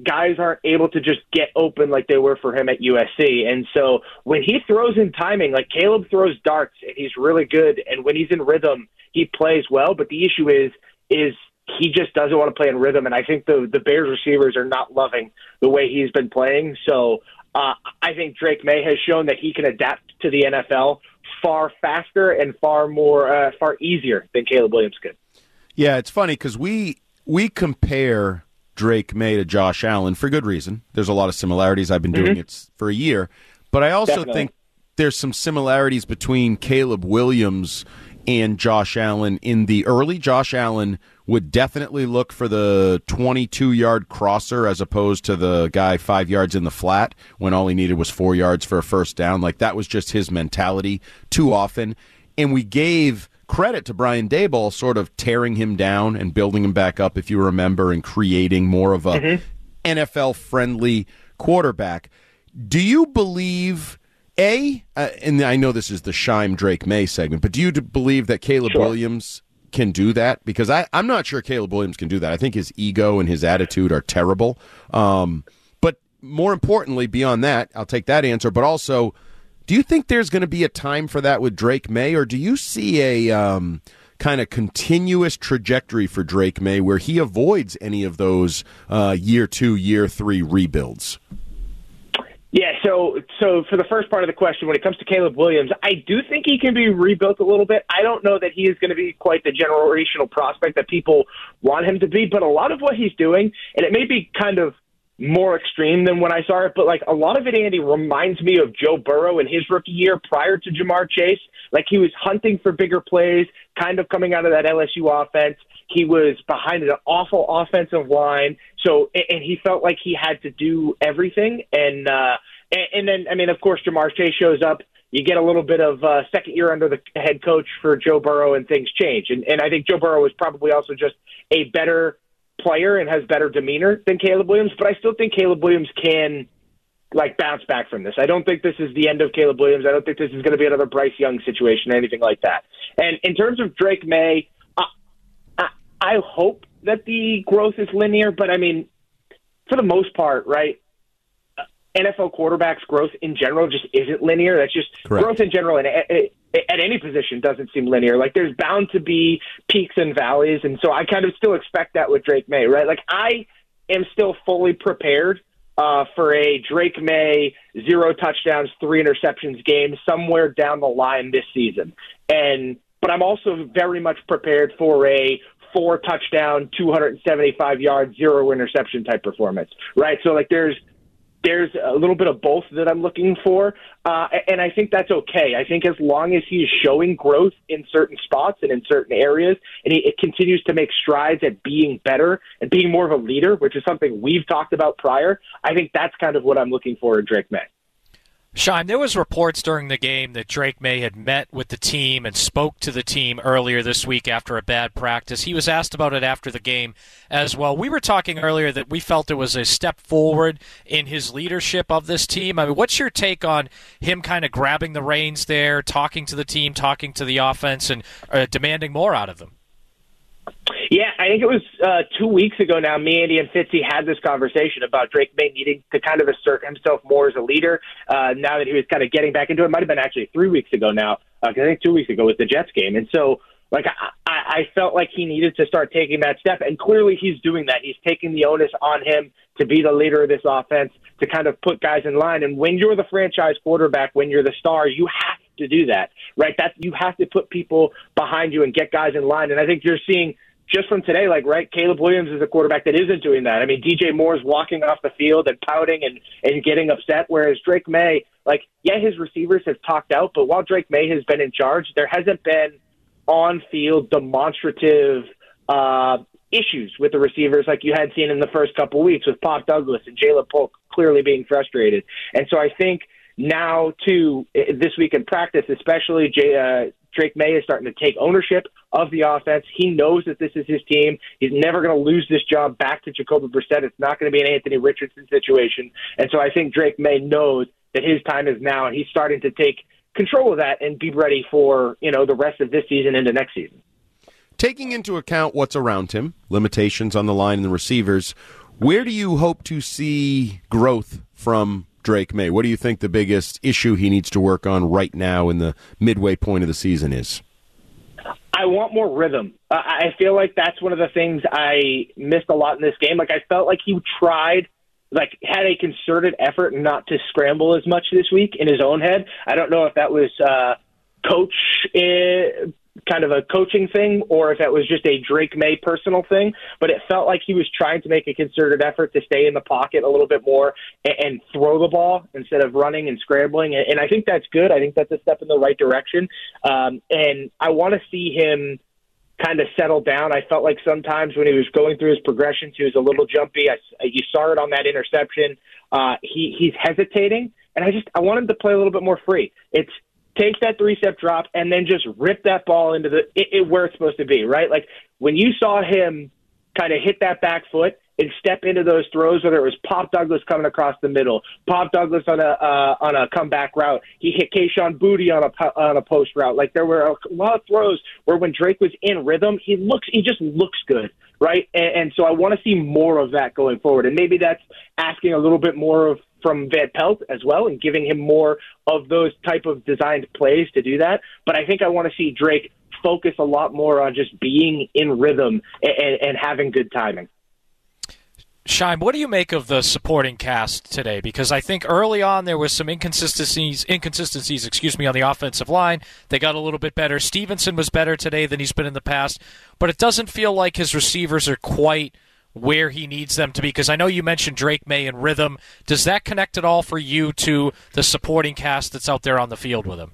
guys aren't able to just get open like they were for him at U S C. And so when he throws in timing, like Caleb throws darts and he's really good. And when he's in rhythm, he plays well. But the issue is, is he just doesn't want to play in rhythm. And I think the, the Bears receivers are not loving the way he's been playing. So uh, I think Drake May has shown that he can adapt to the N F L far faster and far more, uh, far easier than Caleb Williams could. Yeah, it's funny because we, we compare Drake May to Josh Allen for good reason. There's a lot of similarities. I've been doing mm-hmm. it for a year. But I also Definitely. think there's some similarities between Caleb Williams and Josh Allen. In the early, Josh Allen would definitely look for the twenty-two-yard crosser as opposed to the guy five yards in the flat when all he needed was four yards for a first down. Like, that was just his mentality too often. And we gave credit to Brian Daboll sort of tearing him down and building him back up, if you remember, and creating more of a mm-hmm. N F L-friendly quarterback. Do you believe, A, uh, and I know this is the Shime Drake May segment, but do you believe that Caleb sure. Williams can do that? Because I, I'm not sure Caleb Williams can do that. I think his ego and his attitude are terrible. Um, but more importantly, beyond that, I'll take that answer, but also, do you think there's going to be a time for that with Drake May, or do you see a um, kind of continuous trajectory for Drake May where he avoids any of those uh, year two, year three rebuilds? Yeah, so so for the first part of the question, when it comes to Caleb Williams, I do think he can be rebuilt a little bit. I don't know that he is going to be quite the generational prospect that people want him to be, but a lot of what he's doing, and it may be kind of more extreme than when I saw it, but like a lot of it, Andy, reminds me of Joe Burrow in his rookie year prior to Jamar Chase. Like, he was hunting for bigger plays, kind of coming out of that L S U offense. He was behind an awful offensive line, so and he felt like he had to do everything. And uh, and then, I mean, of course, Jamar Chase shows up. You get a little bit of uh, second year under the head coach for Joe Burrow, and things change. And and I think Joe Burrow is probably also just a better player and has better demeanor than Caleb Williams, but I still think Caleb Williams can like bounce back from this. I don't think this is the end of Caleb Williams. I don't think this is going to be another Bryce Young situation or anything like that. And in terms of Drake May, I, I, I hope that the growth is linear, but I mean, for the most part, right, N F L quarterbacks' growth in general just isn't linear. That's just Correct. growth in general, and at any position doesn't seem linear. Like, there's bound to be peaks and valleys, and so I kind of still expect that with Drake May, right? Like, I am still fully prepared uh, for a Drake May zero touchdowns, three interceptions game somewhere down the line this season. And but I'm also very much prepared for a four touchdown, two hundred seventy-five yard, zero interception type performance, right? So, like, there's There's a little bit of both that I'm looking for, uh, and I think that's okay. I think as long as he's showing growth in certain spots and in certain areas, and he it continues to make strides at being better and being more of a leader, which is something we've talked about prior, I think that's kind of what I'm looking for in Drake May. Shime, there was reports during the game that Drake May had met with the team and spoke to the team earlier this week after a bad practice. He was asked about it after the game as well. We were talking earlier that we felt it was a step forward in his leadership of this team. I mean, what's your take on him kind of grabbing the reins there, talking to the team, talking to the offense, and uh, demanding more out of them? Yeah, I think it was uh, two weeks ago now, me, Andy, and Fitzy had this conversation about Drake May needing to kind of assert himself more as a leader uh, now that he was kind of getting back into it. It might have been actually three weeks ago now, because uh, I think two weeks ago was the Jets game. And so, like, I, I felt like he needed to start taking that step, and clearly he's doing that. He's taking the onus on him to be the leader of this offense, to kind of put guys in line. And when you're the franchise quarterback, when you're the star, you have to do that, right? That's, you have to put people behind you and get guys in line. And I think you're seeing just from today, like, right, Caleb Williams is a quarterback that isn't doing that. I mean, D J Moore's walking off the field and pouting and, and getting upset, whereas Drake May, like, yeah, his receivers have talked out, but while Drake May has been in charge, there hasn't been on-field demonstrative uh, issues with the receivers like you had seen in the first couple of weeks with Pop Douglas and Jalen Polk clearly being frustrated. And so I think now, too, this week in practice, especially Jay, uh, Drake May is starting to take ownership of the offense. He knows that this is his team. He's never going to lose this job back to Jacoby Brissett. It's not going to be an Anthony Richardson situation. And so I think Drake May knows that his time is now, and he's starting to take control of that and be ready for, you know, the rest of this season into next season. Taking into account what's around him, limitations on the line and the receivers, Where do you hope to see growth from Drake Maye? What do you think the biggest issue he needs to work on right now in the midway point of the season is? I want more rhythm. Uh, I feel like that's one of the things I missed a lot in this game. Like, I felt like he tried, like, had a concerted effort not to scramble as much this week in his own head. I don't know if that was uh, coach, uh, kind of a coaching thing, or if that was just a Drake Maye personal thing, but it felt like he was trying to make a concerted effort to stay in the pocket a little bit more and, and throw the ball instead of running and scrambling. And, and I think that's good. I think that's a step in the right direction. Um, and I want to see him kind of settle down. I felt like sometimes when he was going through his progressions, he was a little jumpy. I, you saw it on that interception. Uh, he, he's hesitating, and I just I want him to play a little bit more free. It's take that three-step drop and then just rip that ball into the it, it, where it's supposed to be, right? Like when you saw him kind of hit that back foot and step into those throws, whether it was Pop Douglas coming across the middle, Pop Douglas on a uh, on a comeback route, he hit Kayshon Boutte on a on a post route. Like there were a lot of throws where when Drake was in rhythm, he looks he just looks good, right? And, and so I want to see more of that going forward, and maybe that's asking a little bit more of from Van Pelt as well and giving him more of those type of designed plays to do that. But I think I want to see Drake focus a lot more on just being in rhythm and, and having good timing. Shime, what do you make of the supporting cast today? Because I think early on there was some inconsistencies, inconsistencies, excuse me, on the offensive line. They got a little bit better. Stevenson was better today than he's been in the past, but it doesn't feel like his receivers are quite where he needs them to be, because I know you mentioned Drake Maye and rhythm. Does that connect at all for you to the supporting cast that's out there on the field with him?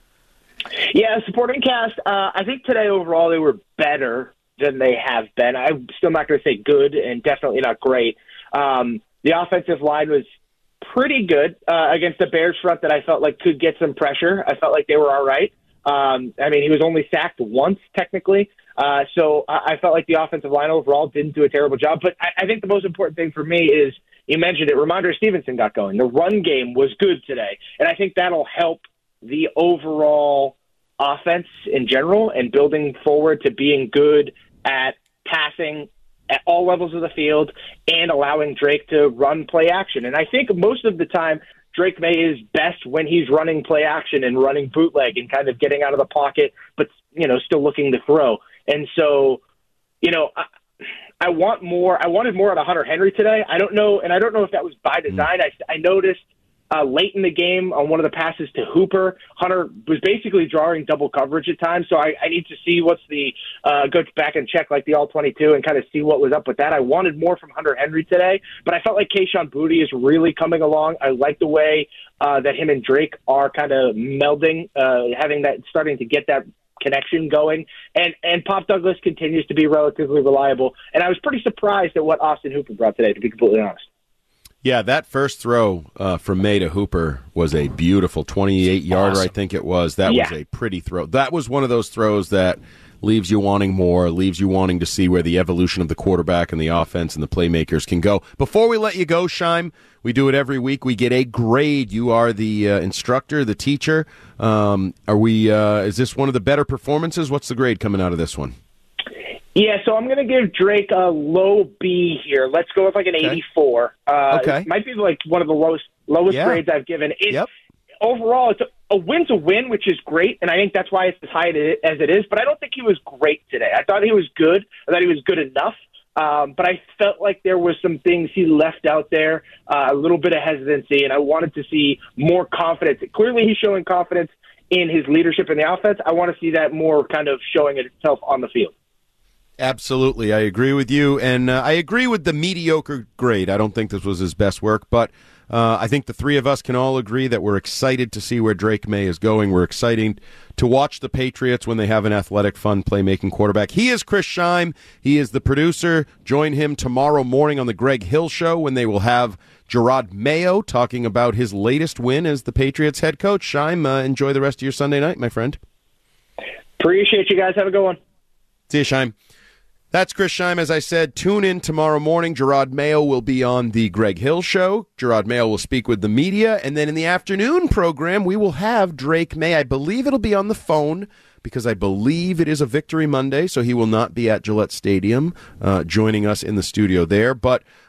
Yeah, supporting cast, uh, I think today overall they were better than they have been. I'm still not going to say good and definitely not great. Um, the offensive line was pretty good uh, against the Bears front that I felt like could get some pressure. I felt like they were all right. Um, I mean, he was only sacked once, technically. Uh, so I felt like the offensive line overall didn't do a terrible job. But I, I think the most important thing for me is, you mentioned it, Ramondre Stevenson got going. The run game was good today. And I think that'll help the overall offense in general and building forward to being good at passing at all levels of the field and allowing Drake to run play action. And I think most of the time, Drake Maye is best when he's running play action and running bootleg and kind of getting out of the pocket, but, you know, still looking to throw. And so, you know, I, I want more. I wanted more out of Hunter Henry today. I don't know, and I don't know if that was by design. I, I noticed uh, late in the game on one of the passes to Hooper, Hunter was basically drawing double coverage at times. So I, I need to see what's the uh, go back and check like the all twenty-two and kind of see what was up with that. I wanted more from Hunter Henry today, but I felt like Kayshon Boutte is really coming along. I like the way uh, that him and Drake are kind of melding, uh, having that, starting to get that connection going, and and Pop Douglas continues to be relatively reliable, and I was pretty surprised at what Austin Hooper brought today, to be completely honest. Yeah, that first throw uh, from Maye to Hooper was a beautiful twenty-eight yarder, awesome. I think it was. That yeah. was a pretty throw. That was one of those throws that leaves you wanting more, leaves you wanting to see where the evolution of the quarterback and the offense and the playmakers can go. Before we let you go, Shime, we do it every week. We get a grade. You are the uh, instructor, the teacher. Um, are we? Uh, is this one of the better performances? What's the grade coming out of this one? Yeah, so I'm going to give Drake a low B here. Let's go with like an okay. eighty-four. Uh, okay. It might be like one of the lowest lowest yeah. grades I've given. It, yep. Overall, it's a, a win's a win, which is great, and I think that's why it's as high as it is. But I don't think he was great today. I thought he was good. I thought he was good enough. Um, but I felt like there was some things he left out there, uh, a little bit of hesitancy, and I wanted to see more confidence. Clearly, he's showing confidence in his leadership in the offense. I want to see that more kind of showing itself on the field. Absolutely. I agree with you, and uh, I agree with the mediocre grade. I don't think this was his best work, but uh, I think the three of us can all agree that we're excited to see where Drake Maye is going. We're excited to watch the Patriots when they have an athletic, fun, playmaking quarterback. He is Chris Shime. He is the producer. Join him tomorrow morning on the Greg Hill Show when they will have Jerod Mayo talking about his latest win as the Patriots head coach. Shime, uh, enjoy the rest of your Sunday night, my friend. Appreciate you guys. Have a good one. See you, Shime. That's Chris Shime. As I said, tune in tomorrow morning. Jerod Mayo will be on the Greg Hill Show. Jerod Mayo will speak with the media. And then in the afternoon program, we will have Drake Maye. I believe it'll be on the phone because I believe it is a Victory Monday, so he will not be at Gillette Stadium uh, joining us in the studio there. But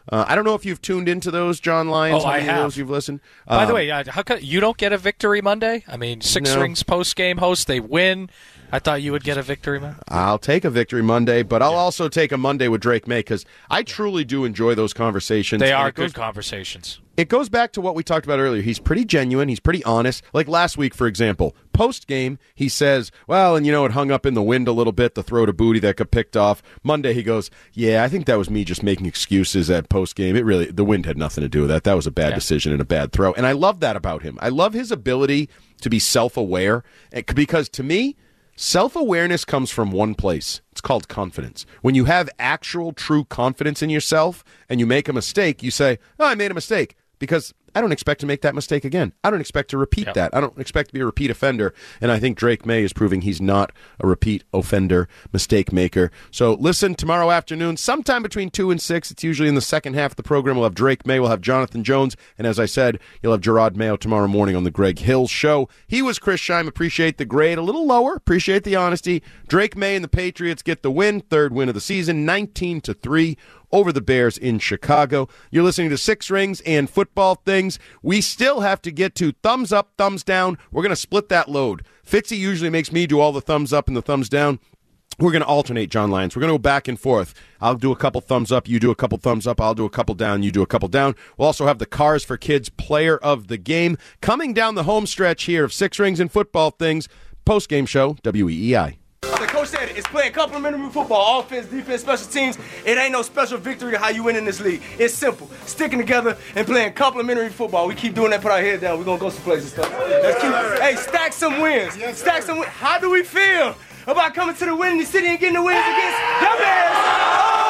Uh, I don't know if you've tuned into those, John Lyons. Oh, how I many of have. those you've listened? By um, the way, uh, how come you don't get a Victory Monday? I mean, Six No. Rings post-game host, they win. I thought you would get a Victory Monday. I'll take a Victory Monday, but I'll also take a Monday with Drake May because I truly do enjoy those conversations. They And are it goes- good conversations. It goes back to what we talked about earlier. He's pretty genuine. He's pretty honest. Like last week, for example, post-game, he says, well, and you know, it hung up in the wind a little bit, the throw to Booty that got picked off. Monday, he goes, yeah, I think that was me just making excuses at post-game. It really, the wind had nothing to do with that. That was a bad Yeah. decision and a bad throw. And I love that about him. I love his ability to be self-aware because to me, self-awareness comes from one place. It's called confidence. When you have actual, true confidence in yourself and you make a mistake, you say, oh, I made a mistake. Because I don't expect to make that mistake again. I don't expect to repeat Yep. that. I don't expect to be a repeat offender. And I think Drake May is proving he's not a repeat offender, mistake maker. So listen tomorrow afternoon, sometime between two and six. It's usually in the second half of the program. We'll have Drake May. We'll have Jonathan Jones. And as I said, you'll have Gerard Mayo tomorrow morning on the Greg Hill Show. He was Chris Scheim. Appreciate the grade. A little lower. Appreciate the honesty. Drake May and the Patriots get the win. Third win of the season, nineteen to three. Over the Bears in Chicago. You're listening to Six Rings and Football Things. We still have to get to thumbs up, thumbs down. We're going to split that load. Fitzy usually makes me do all the thumbs up and the thumbs down. We're going to alternate, John Lyons. We're going to go back and forth. I'll do a couple thumbs up. You do a couple thumbs up. I'll do a couple down. You do a couple down. We'll also have the Cars for Kids Player of the Game coming down the home stretch here of Six Rings and Football Things. Post-game show, W E E I. The coach said it's playing complementary football, offense, defense, special teams. It ain't no special victory to how you win in this league. It's simple. Sticking together and playing complementary football. We keep doing that, put our head down. We're going to go some places. Let's keep, hey, stack some wins. Stack some wins. How do we feel about coming to the winning city and getting the wins against your Bears?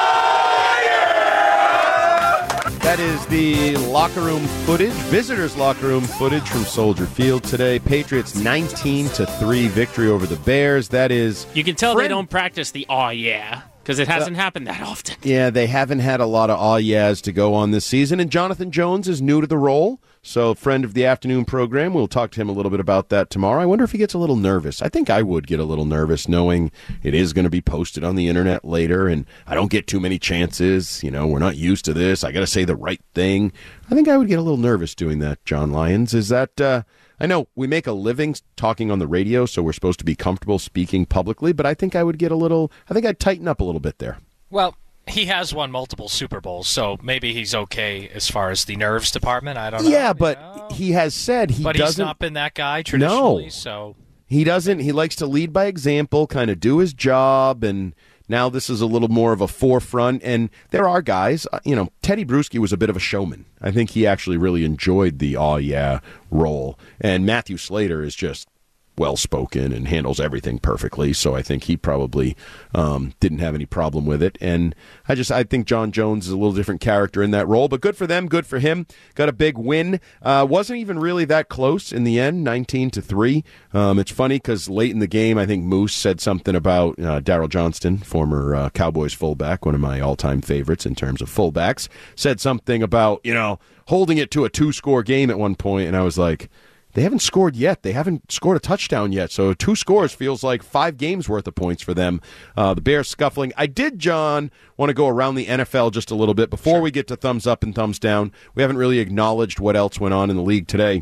That is the locker room footage, visitors' locker room footage from Soldier Field today. Patriots nineteen to three victory over the Bears. That is, You can tell friend- they don't practice the aw yeah, because it hasn't happened that often. Yeah, they haven't had a lot of aw yeahs to go on this season, and Jonathan Jones is new to the role. So, friend of the afternoon program, we'll talk to him a little bit about that tomorrow. I wonder if he gets a little nervous. I think I would get a little nervous knowing it is going to be posted on the internet later, and I don't get too many chances. You know, we're not used to this. I got to say the right thing. I think I would get a little nervous doing that, John Lyons. Is that, uh, I know we make a living talking on the radio, so we're supposed to be comfortable speaking publicly, but I think I would get a little, I think I'd tighten up a little bit there. Well, he has won multiple Super Bowls, so maybe he's okay as far as the nerves department. I don't know. Yeah, but know. he has said he but doesn't. he's not been that guy traditionally, No. so He doesn't. He likes to lead by example, kind of do his job, and now this is a little more of a forefront. And there are guys, uh, you know, Teddy Bruschi was a bit of a showman. I think he actually really enjoyed the aw yeah role. And Matthew Slater is just well-spoken and handles everything perfectly, so I think he probably um, didn't have any problem with it. And I just I think John Jones is a little different character in that role, but good for them, good for him. Got a big win. Uh, wasn't even really that close in the end, nineteen to three. Um, it's funny because late in the game, I think Moose said something about uh, Darryl Johnston, former uh, Cowboys fullback, one of my all-time favorites in terms of fullbacks, said something about, you know, holding it to a two-score game at one point, and I was like, they haven't scored yet. They haven't scored a touchdown yet. So two scores feels like five games worth of points for them. Uh, the Bears scuffling. I did, John, want to go around the N F L just a little bit before sure. we get to thumbs up and thumbs down. We haven't really acknowledged what else went on in the league today.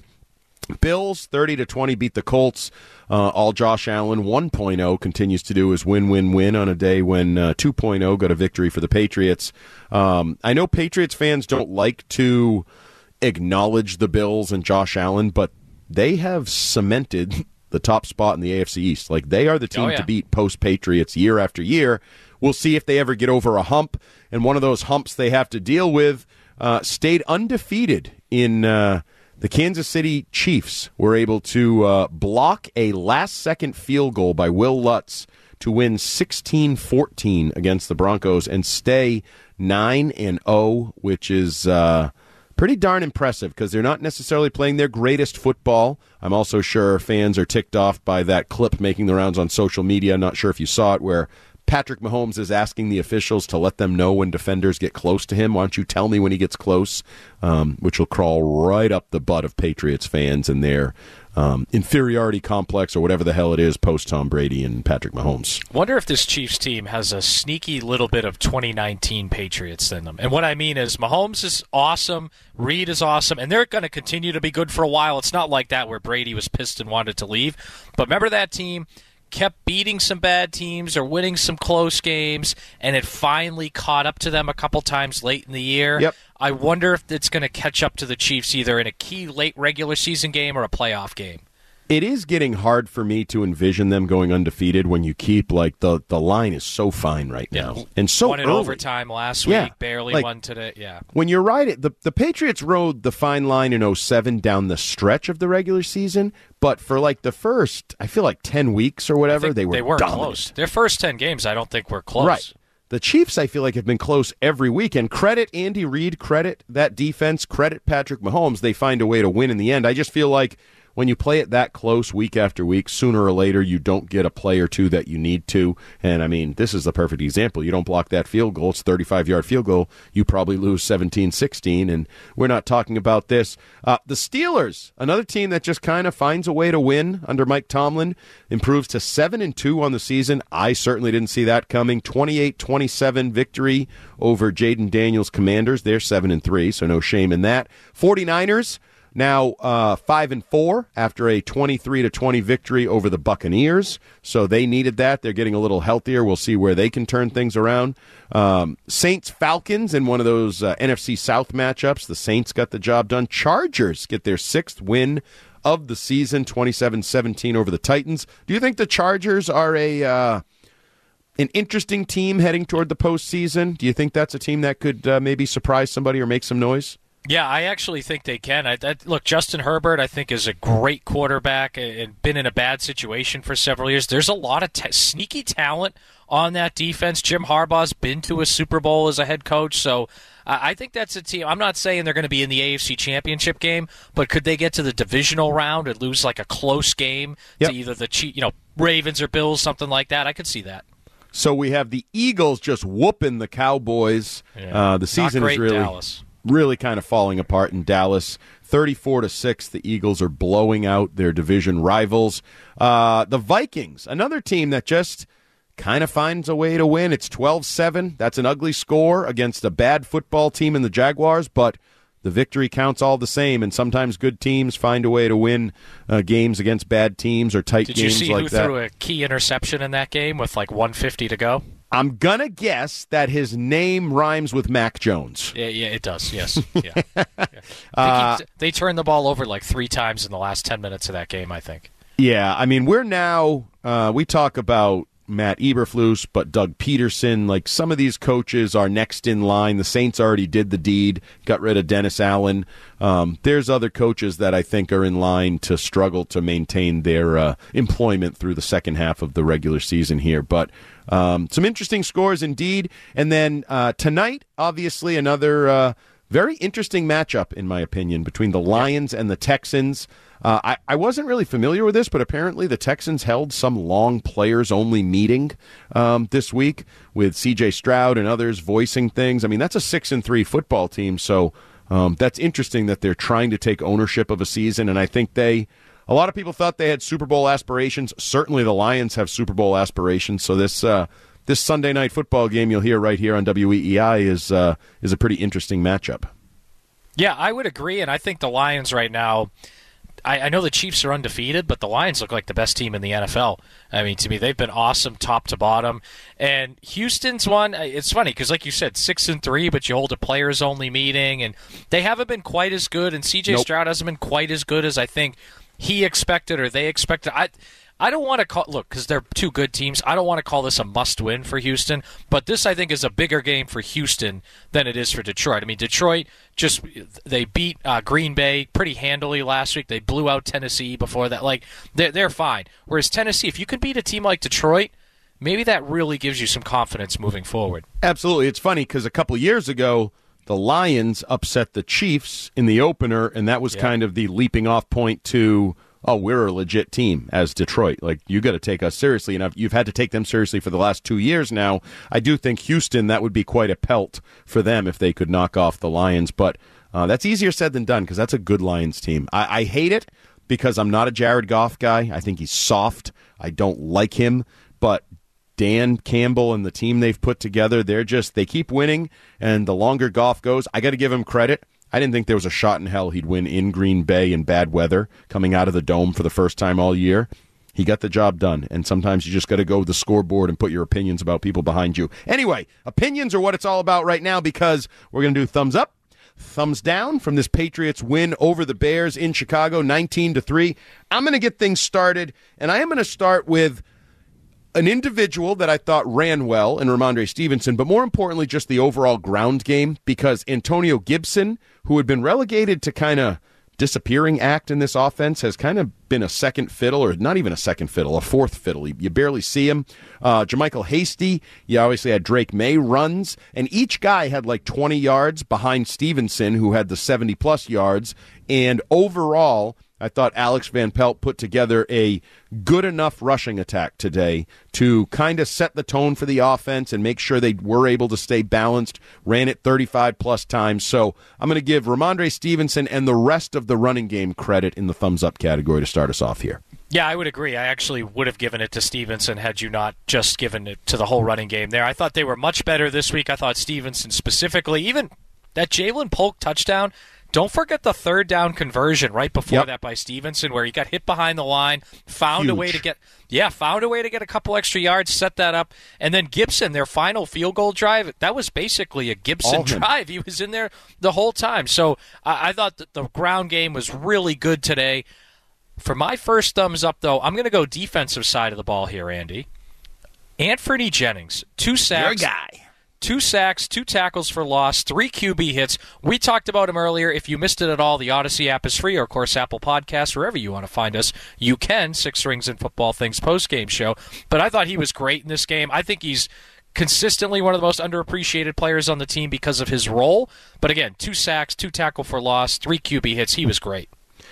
Bills thirty to twenty beat the Colts. Uh, all Josh Allen one point oh continues to do is win-win-win on a day when uh, two point oh got a victory for the Patriots. Um, I know Patriots fans don't like to acknowledge the Bills and Josh Allen, but they have cemented the top spot in the A F C East. Like, they are the team oh, yeah. to beat post-Patriots year after year. We'll see if they ever get over a hump, and one of those humps they have to deal with uh, stayed undefeated in uh, the Kansas City Chiefs. Were able to uh, block a last-second field goal by Will Lutz to win sixteen fourteen against the Broncos and stay nine and oh, which is uh, pretty darn impressive because they're not necessarily playing their greatest football. I'm also sure fans are ticked off by that clip making the rounds on social media. Not sure if you saw it, where Patrick Mahomes is asking the officials to let them know when defenders get close to him. Why don't you tell me when he gets close? Um, which will crawl right up the butt of Patriots fans and their um, inferiority complex or whatever the hell it is post Tom Brady and Patrick Mahomes. Wonder if this Chiefs team has a sneaky little bit of twenty nineteen Patriots in them. And what I mean is Mahomes is awesome, Reed is awesome, and they're going to continue to be good for a while. It's not like that where Brady was pissed and wanted to leave. But remember that team kept beating some bad teams or winning some close games, and it finally caught up to them a couple times late in the year. Yep. I wonder if it's going to catch up to the Chiefs either in a key late regular season game or a playoff game. It is getting hard for me to envision them going undefeated when you keep, like, the, the line is so fine right now. Yeah. And so Won in early. overtime last Yeah. week, barely Like, won today. Yeah. When you're right, the, the Patriots rode the fine line in oh seven down the stretch of the regular season, but for, like, the first, I feel like ten weeks or whatever, they were They weren't dominant. close. Their first ten games, I don't think were close. Right. The Chiefs, I feel like, have been close every week. And credit Andy Reid, credit that defense, credit Patrick Mahomes. They find a way to win in the end. I just feel like when you play it that close week after week, sooner or later you don't get a play or two that you need to. And, I mean, this is the perfect example. You don't block that field goal. It's a thirty-five-yard field goal. You probably lose seventeen sixteen, and we're not talking about this. Uh, the Steelers, another team that just kind of finds a way to win under Mike Tomlin, improves to seven and two on the season. I certainly didn't see that coming. twenty-eight twenty-seven victory over Jaden Daniels' Commanders. They're seven and three, so no shame in that. 49ers, now uh, five and four after a twenty-three to twenty victory over the Buccaneers. So they needed that. They're getting a little healthier. We'll see where they can turn things around. Um, Saints Falcons in one of those uh, N F C South matchups. The Saints got the job done. Chargers get their sixth win of the season, twenty-seven seventeen over the Titans. Do you think the Chargers are a uh, an interesting team heading toward the postseason? Do you think that's a team that could uh, maybe surprise somebody or make some noise? Yeah, I actually think they can. I, I, look, Justin Herbert, I think, is a great quarterback and been in a bad situation for several years. There's a lot of t- sneaky talent on that defense. Jim Harbaugh's been to a Super Bowl as a head coach, so uh, I think that's a team. I'm not saying they're going to be in the A F C Championship game, but could they get to the divisional round and lose like a close game Yep. to either the you know Ravens or Bills, something like that? I could see that. So we have the Eagles just whooping the Cowboys. Yeah. Uh, the season Not great is really, Dallas. really kind of falling apart in Dallas. thirty-four to six, the Eagles are blowing out their division rivals. Uh, the Vikings, another team that just kind of finds a way to win. It's twelve seven. That's an ugly score against a bad football team in the Jaguars, but the victory counts all the same, and sometimes good teams find a way to win uh, games against bad teams or tight Did you games see like who that. threw a key interception in that game with like one fifty to go? I'm going to guess that his name rhymes with Mac Jones. Yeah, yeah, it does. Yes, yeah. yeah. Uh, they, keep, they turned the ball over like three times in the last ten minutes of that game, I think. Yeah, I mean, we're now, uh, we talk about Matt Eberflus, but Doug Peterson, like some of these coaches are next in line. The Saints already did the deed, got rid of Dennis Allen. Um, there's other coaches that I think are in line to struggle to maintain their uh, employment through the second half of the regular season here. But um, some interesting scores indeed. And then uh, tonight, obviously, another uh, very interesting matchup, in my opinion, between the Lions and the Texans. Uh, I, I wasn't really familiar with this, but apparently the Texans held some long players-only meeting um, this week with C J Stroud and others voicing things. I mean, that's a six and three football team, so um, that's interesting that they're trying to take ownership of a season, and I think they – a lot of people thought they had Super Bowl aspirations. Certainly the Lions have Super Bowl aspirations, so this uh, this Sunday night football game you'll hear right here on W E E I is uh, is a pretty interesting matchup. Yeah, I would agree, and I think the Lions right now – I, I know the Chiefs are undefeated, but the Lions look like the best team in the N F L. I mean, to me, they've been awesome top to bottom. And Houston's one, it's funny because, like you said, six and three, but you hold a players-only meeting, and they haven't been quite as good. And C J Nope. Stroud hasn't been quite as good as I think he expected or they expected. I. I don't want to call look because they're two good teams. I don't want to call this a must-win for Houston, but this I think is a bigger game for Houston than it is for Detroit. I mean, Detroit just they beat uh, Green Bay pretty handily last week. They blew out Tennessee before that. Like they're they're fine. Whereas Tennessee, if you can beat a team like Detroit, maybe that really gives you some confidence moving forward. Absolutely, it's funny because a couple years ago, the Lions upset the Chiefs in the opener, and that was Yeah. kind of the leaping off point to. oh, we're a legit team as Detroit. Like, you got to take us seriously, and I've, you've had to take them seriously for the last two years now. I do think Houston, that would be quite a pelt for them if they could knock off the Lions, but uh, that's easier said than done because that's a good Lions team. I, I hate it because I'm not a Jared Goff guy. I think he's soft. I don't like him, but Dan Campbell and the team they've put together, they're just, they keep winning, and the longer Goff goes, I got to give him credit. I didn't think there was a shot in hell he'd win in Green Bay in bad weather coming out of the Dome for the first time all year. He got the job done, and sometimes you just got to go to the scoreboard and put your opinions about people behind you. Anyway, opinions are what it's all about right now because we're going to do thumbs up, thumbs down from this Patriots win over the Bears in Chicago, nineteen to three. I'm going to get things started, and I am going to start with an individual that I thought ran well in Ramondre Stevenson, but more importantly, just the overall ground game, because Antonio Gibson, who had been relegated to kind of disappearing act in this offense, has kind of been a second fiddle, or not even a second fiddle, a fourth fiddle. You barely see him. Uh, JaMycal Hasty, you obviously had Drake May runs, and each guy had like twenty yards behind Stevenson, who had the seventy-plus yards, and overall, I thought Alex Van Pelt put together a good enough rushing attack today to kind of set the tone for the offense and make sure they were able to stay balanced, ran it thirty-five plus times. So I'm going to give Ramondre Stevenson and the rest of the running game credit in the thumbs-up category to start us off here. Yeah, I would agree. I actually would have given it to Stevenson had you not just given it to the whole running game there. I thought they were much better this week. I thought Stevenson specifically, even that Jalen Polk touchdown, don't forget the third down conversion right before yep. that by Stevenson, where he got hit behind the line, found Huge. a way to get, yeah, found a way to get a couple extra yards, set that up, and then Gibson, their final field goal drive, that was basically a Gibson drive. He was in there the whole time. So I, I thought that the ground game was really good today. For my first thumbs up, though, I'm going to go defensive side of the ball here, Andy. Anthony Jennings, two sacks. Your guy. Two sacks, two tackles for loss, three Q B hits. We talked about him earlier. If you missed it at all, the Odyssey app is free, or, of course, Apple Podcasts, wherever you want to find us. You can, Six Rings and Football Things post-game show. But I thought he was great in this game. I think he's consistently one of the most underappreciated players on the team because of his role. But, again, two sacks, two tackle for loss, three Q B hits. He was great.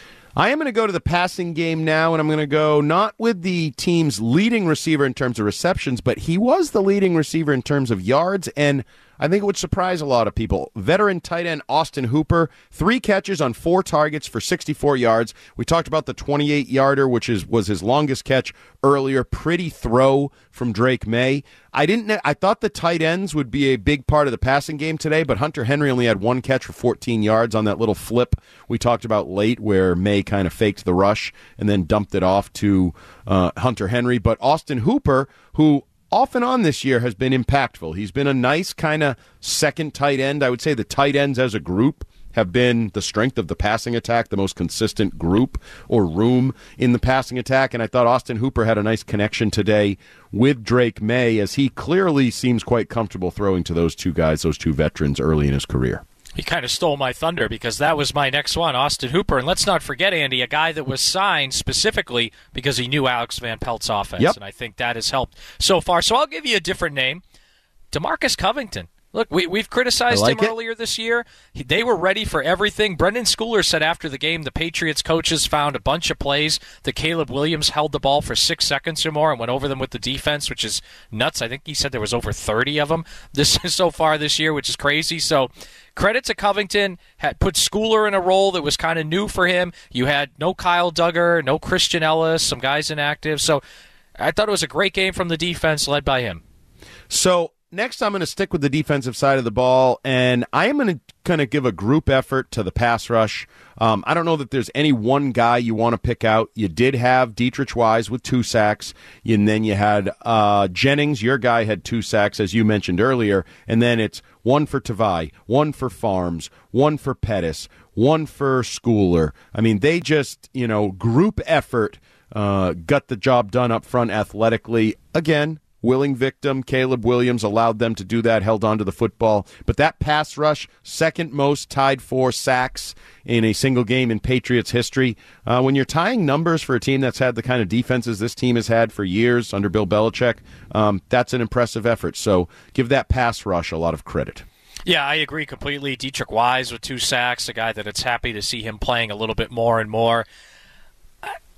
I am going to go to the passing game now, and I'm going to go not with the team's leading receiver in terms of receptions, but he was the leading receiver in terms of yards, and I think it would surprise a lot of people. Veteran tight end Austin Hooper, three catches on four targets for sixty-four yards. We talked about the twenty-eight yarder, which is was his longest catch earlier. Pretty throw from Drake May. I didn't. I thought the tight ends would be a big part of the passing game today, but Hunter Henry only had one catch for fourteen yards on that little flip we talked about late, where May kind of faked the rush and then dumped it off to uh, Hunter Henry. But Austin Hooper, who off and on this year has been impactful. He's been a nice kind of second tight end. I would say the tight ends as a group have been the strength of the passing attack, the most consistent group or room in the passing attack. And I thought Austin Hooper had a nice connection today with Drake May, as he clearly seems quite comfortable throwing to those two guys, those two veterans early in his career. He kind of stole my thunder because that was my next one, Austin Hooper. And let's not forget, Andy, a guy that was signed specifically because he knew Alex Van Pelt's offense. Yep. And I think that has helped so far. So I'll give you a different name, DeMarcus Covington. Look, we, we've criticized like him it. earlier this year. He, they were ready for everything. Brendan Schooler said after the game the Patriots coaches found a bunch of plays that Caleb Williams held the ball for six seconds or more and went over them with the defense, which is nuts. I think he said there was over thirty of them this so far this year, which is crazy. So credit to Covington. Had put Schooler in a role that was kind of new for him. You had no Kyle Duggar, no Christian Ellis, some guys inactive. So I thought it was a great game from the defense led by him. So next, I'm going to stick with the defensive side of the ball, and I am going to kind of give a group effort to the pass rush. Um, I don't know that there's any one guy you want to pick out. You did have Dietrich Wise with two sacks, and then you had uh, Jennings. Your guy had two sacks, as you mentioned earlier, and then it's one for Tavai, one for Farms, one for Pettis, one for Schooler. I mean, they just, you know, group effort uh, got the job done up front athletically. Again, willing victim, Caleb Williams allowed them to do that, held on to the football. But that pass rush, second most, tied for sacks in a single game in Patriots history. Uh, when you're tying numbers for a team that's had the kind of defenses this team has had for years under Bill Belichick, um, that's an impressive effort. So give that pass rush a lot of credit. Yeah, I agree completely. Dietrich Wise with two sacks, a guy that it's happy to see him playing a little bit more and more.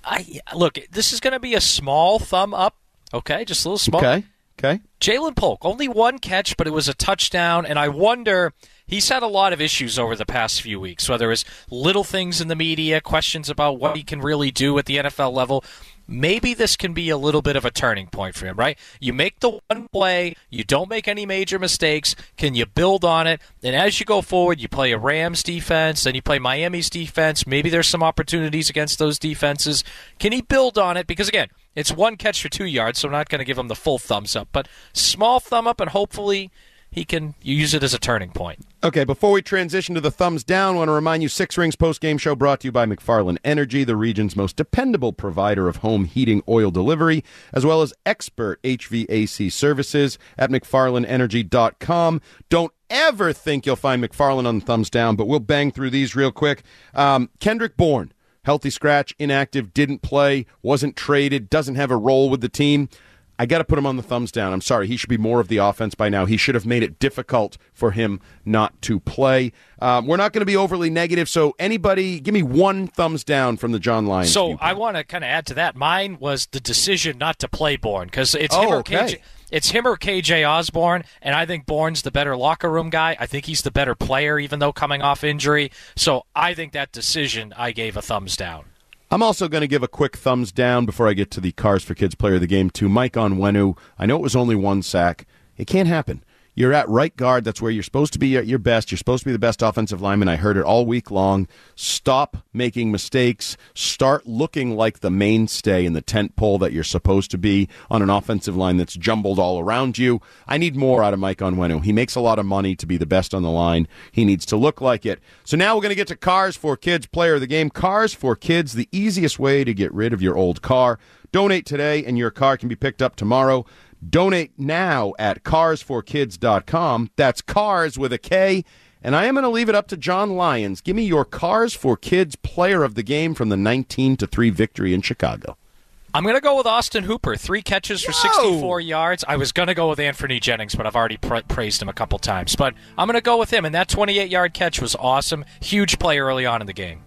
I look, this is going to be a small thumb up, okay? Just a little small. Okay, okay. Jalen Polk, only one catch, but it was a touchdown, and I wonder, he's had a lot of issues over the past few weeks, whether it's little things in the media, questions about what he can really do at the N F L level. Maybe this can be a little bit of a turning point for him, right? You make the one play, you don't make any major mistakes, can you build on it? And as you go forward, you play a Rams defense, then you play Miami's defense. Maybe there's some opportunities against those defenses. Can he build on it? Because, again, it's one catch for two yards, so I'm not going to give him the full thumbs up. But small thumb up, and hopefully he can use it as a turning point. Okay, before we transition to the thumbs down, I want to remind you, Six Rings post-game show brought to you by McFarland Energy, the region's most dependable provider of home heating oil delivery, as well as expert H V A C services at McFarland Energy dot com. Don't ever think you'll find McFarland on the thumbs down, but we'll bang through these real quick. Um, Kendrick Bourne, healthy scratch, inactive, didn't play, wasn't traded, doesn't have a role with the team. I got to put him on the thumbs down. I'm sorry. He should be more of the offense by now. He should have made it difficult for him not to play. Um, we're not going to be overly negative, so anybody, give me one thumbs down from the John Lyons So viewpoint. I want to kind of add to that. Mine was the decision not to play Bourne, because it's, oh, him or okay. K J, it's him or K J Osborne, and I think Bourne's the better locker room guy. I think he's the better player, even though coming off injury. So I think that decision I gave a thumbs down. I'm also going to give a quick thumbs down before I get to the Cars for Kids player of the game to Mike Onwenu. I know it was only one sack. It can't happen. You're at right guard. That's where you're supposed to be at your best. You're supposed to be the best offensive lineman. I heard it all week long. Stop making mistakes. Start looking like the mainstay in the tent pole that you're supposed to be on an offensive line that's jumbled all around you. I need more out of Mike Onwenu. He makes a lot of money to be the best on the line. He needs to look like it. So now we're going to get to Cars for Kids player of the game. Cars for Kids, the easiest way to get rid of your old car. Donate today, and your car can be picked up tomorrow. Donate now at cars for kids dot com. That's cars with a K. And I am going to leave it up to John Lyons. Give me your Cars for Kids player of the game from the nineteen to three victory in Chicago. I'm going to go with Austin Hooper. Three catches for sixty-four yards. I was going to go with Anthony Jennings, but I've already pra- praised him a couple times. But I'm going to go with him, and that twenty-eight-yard catch was awesome. Huge play early on in the game.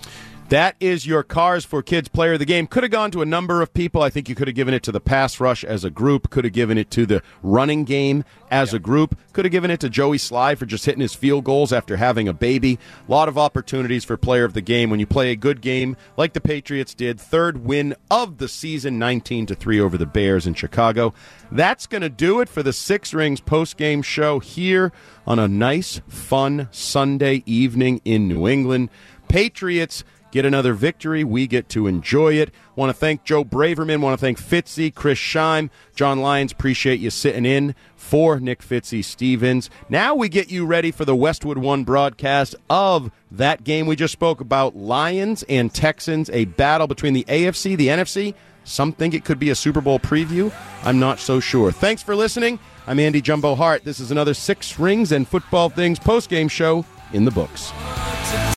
That is your Cars for Kids player of the game. Could have gone to a number of people. I think you could have given it to the pass rush as a group. Could have given it to the running game as yep. a group. Could have given it to Joey Sly for just hitting his field goals after having a baby. A lot of opportunities for player of the game when you play a good game like the Patriots did. Third win of the season, nineteen to three over the Bears in Chicago. That's going to do it for the Six Rings post-game show here on a nice, fun Sunday evening in New England. Patriots get another victory. We get to enjoy it. Want to thank Joe Braverman. Want to thank Fitzy, Chris Scheim, John Lyons. Appreciate you sitting in for Nick Fitzy Stevens. Now we get you ready for the Westwood One broadcast of that game we just spoke about. Lions and Texans, a battle between the A F C, the N F C. Some think it could be a Super Bowl preview. I'm not so sure. Thanks for listening. I'm Andy Jumbo Hart. This is another Six Rings and Football Things post-game show in the books.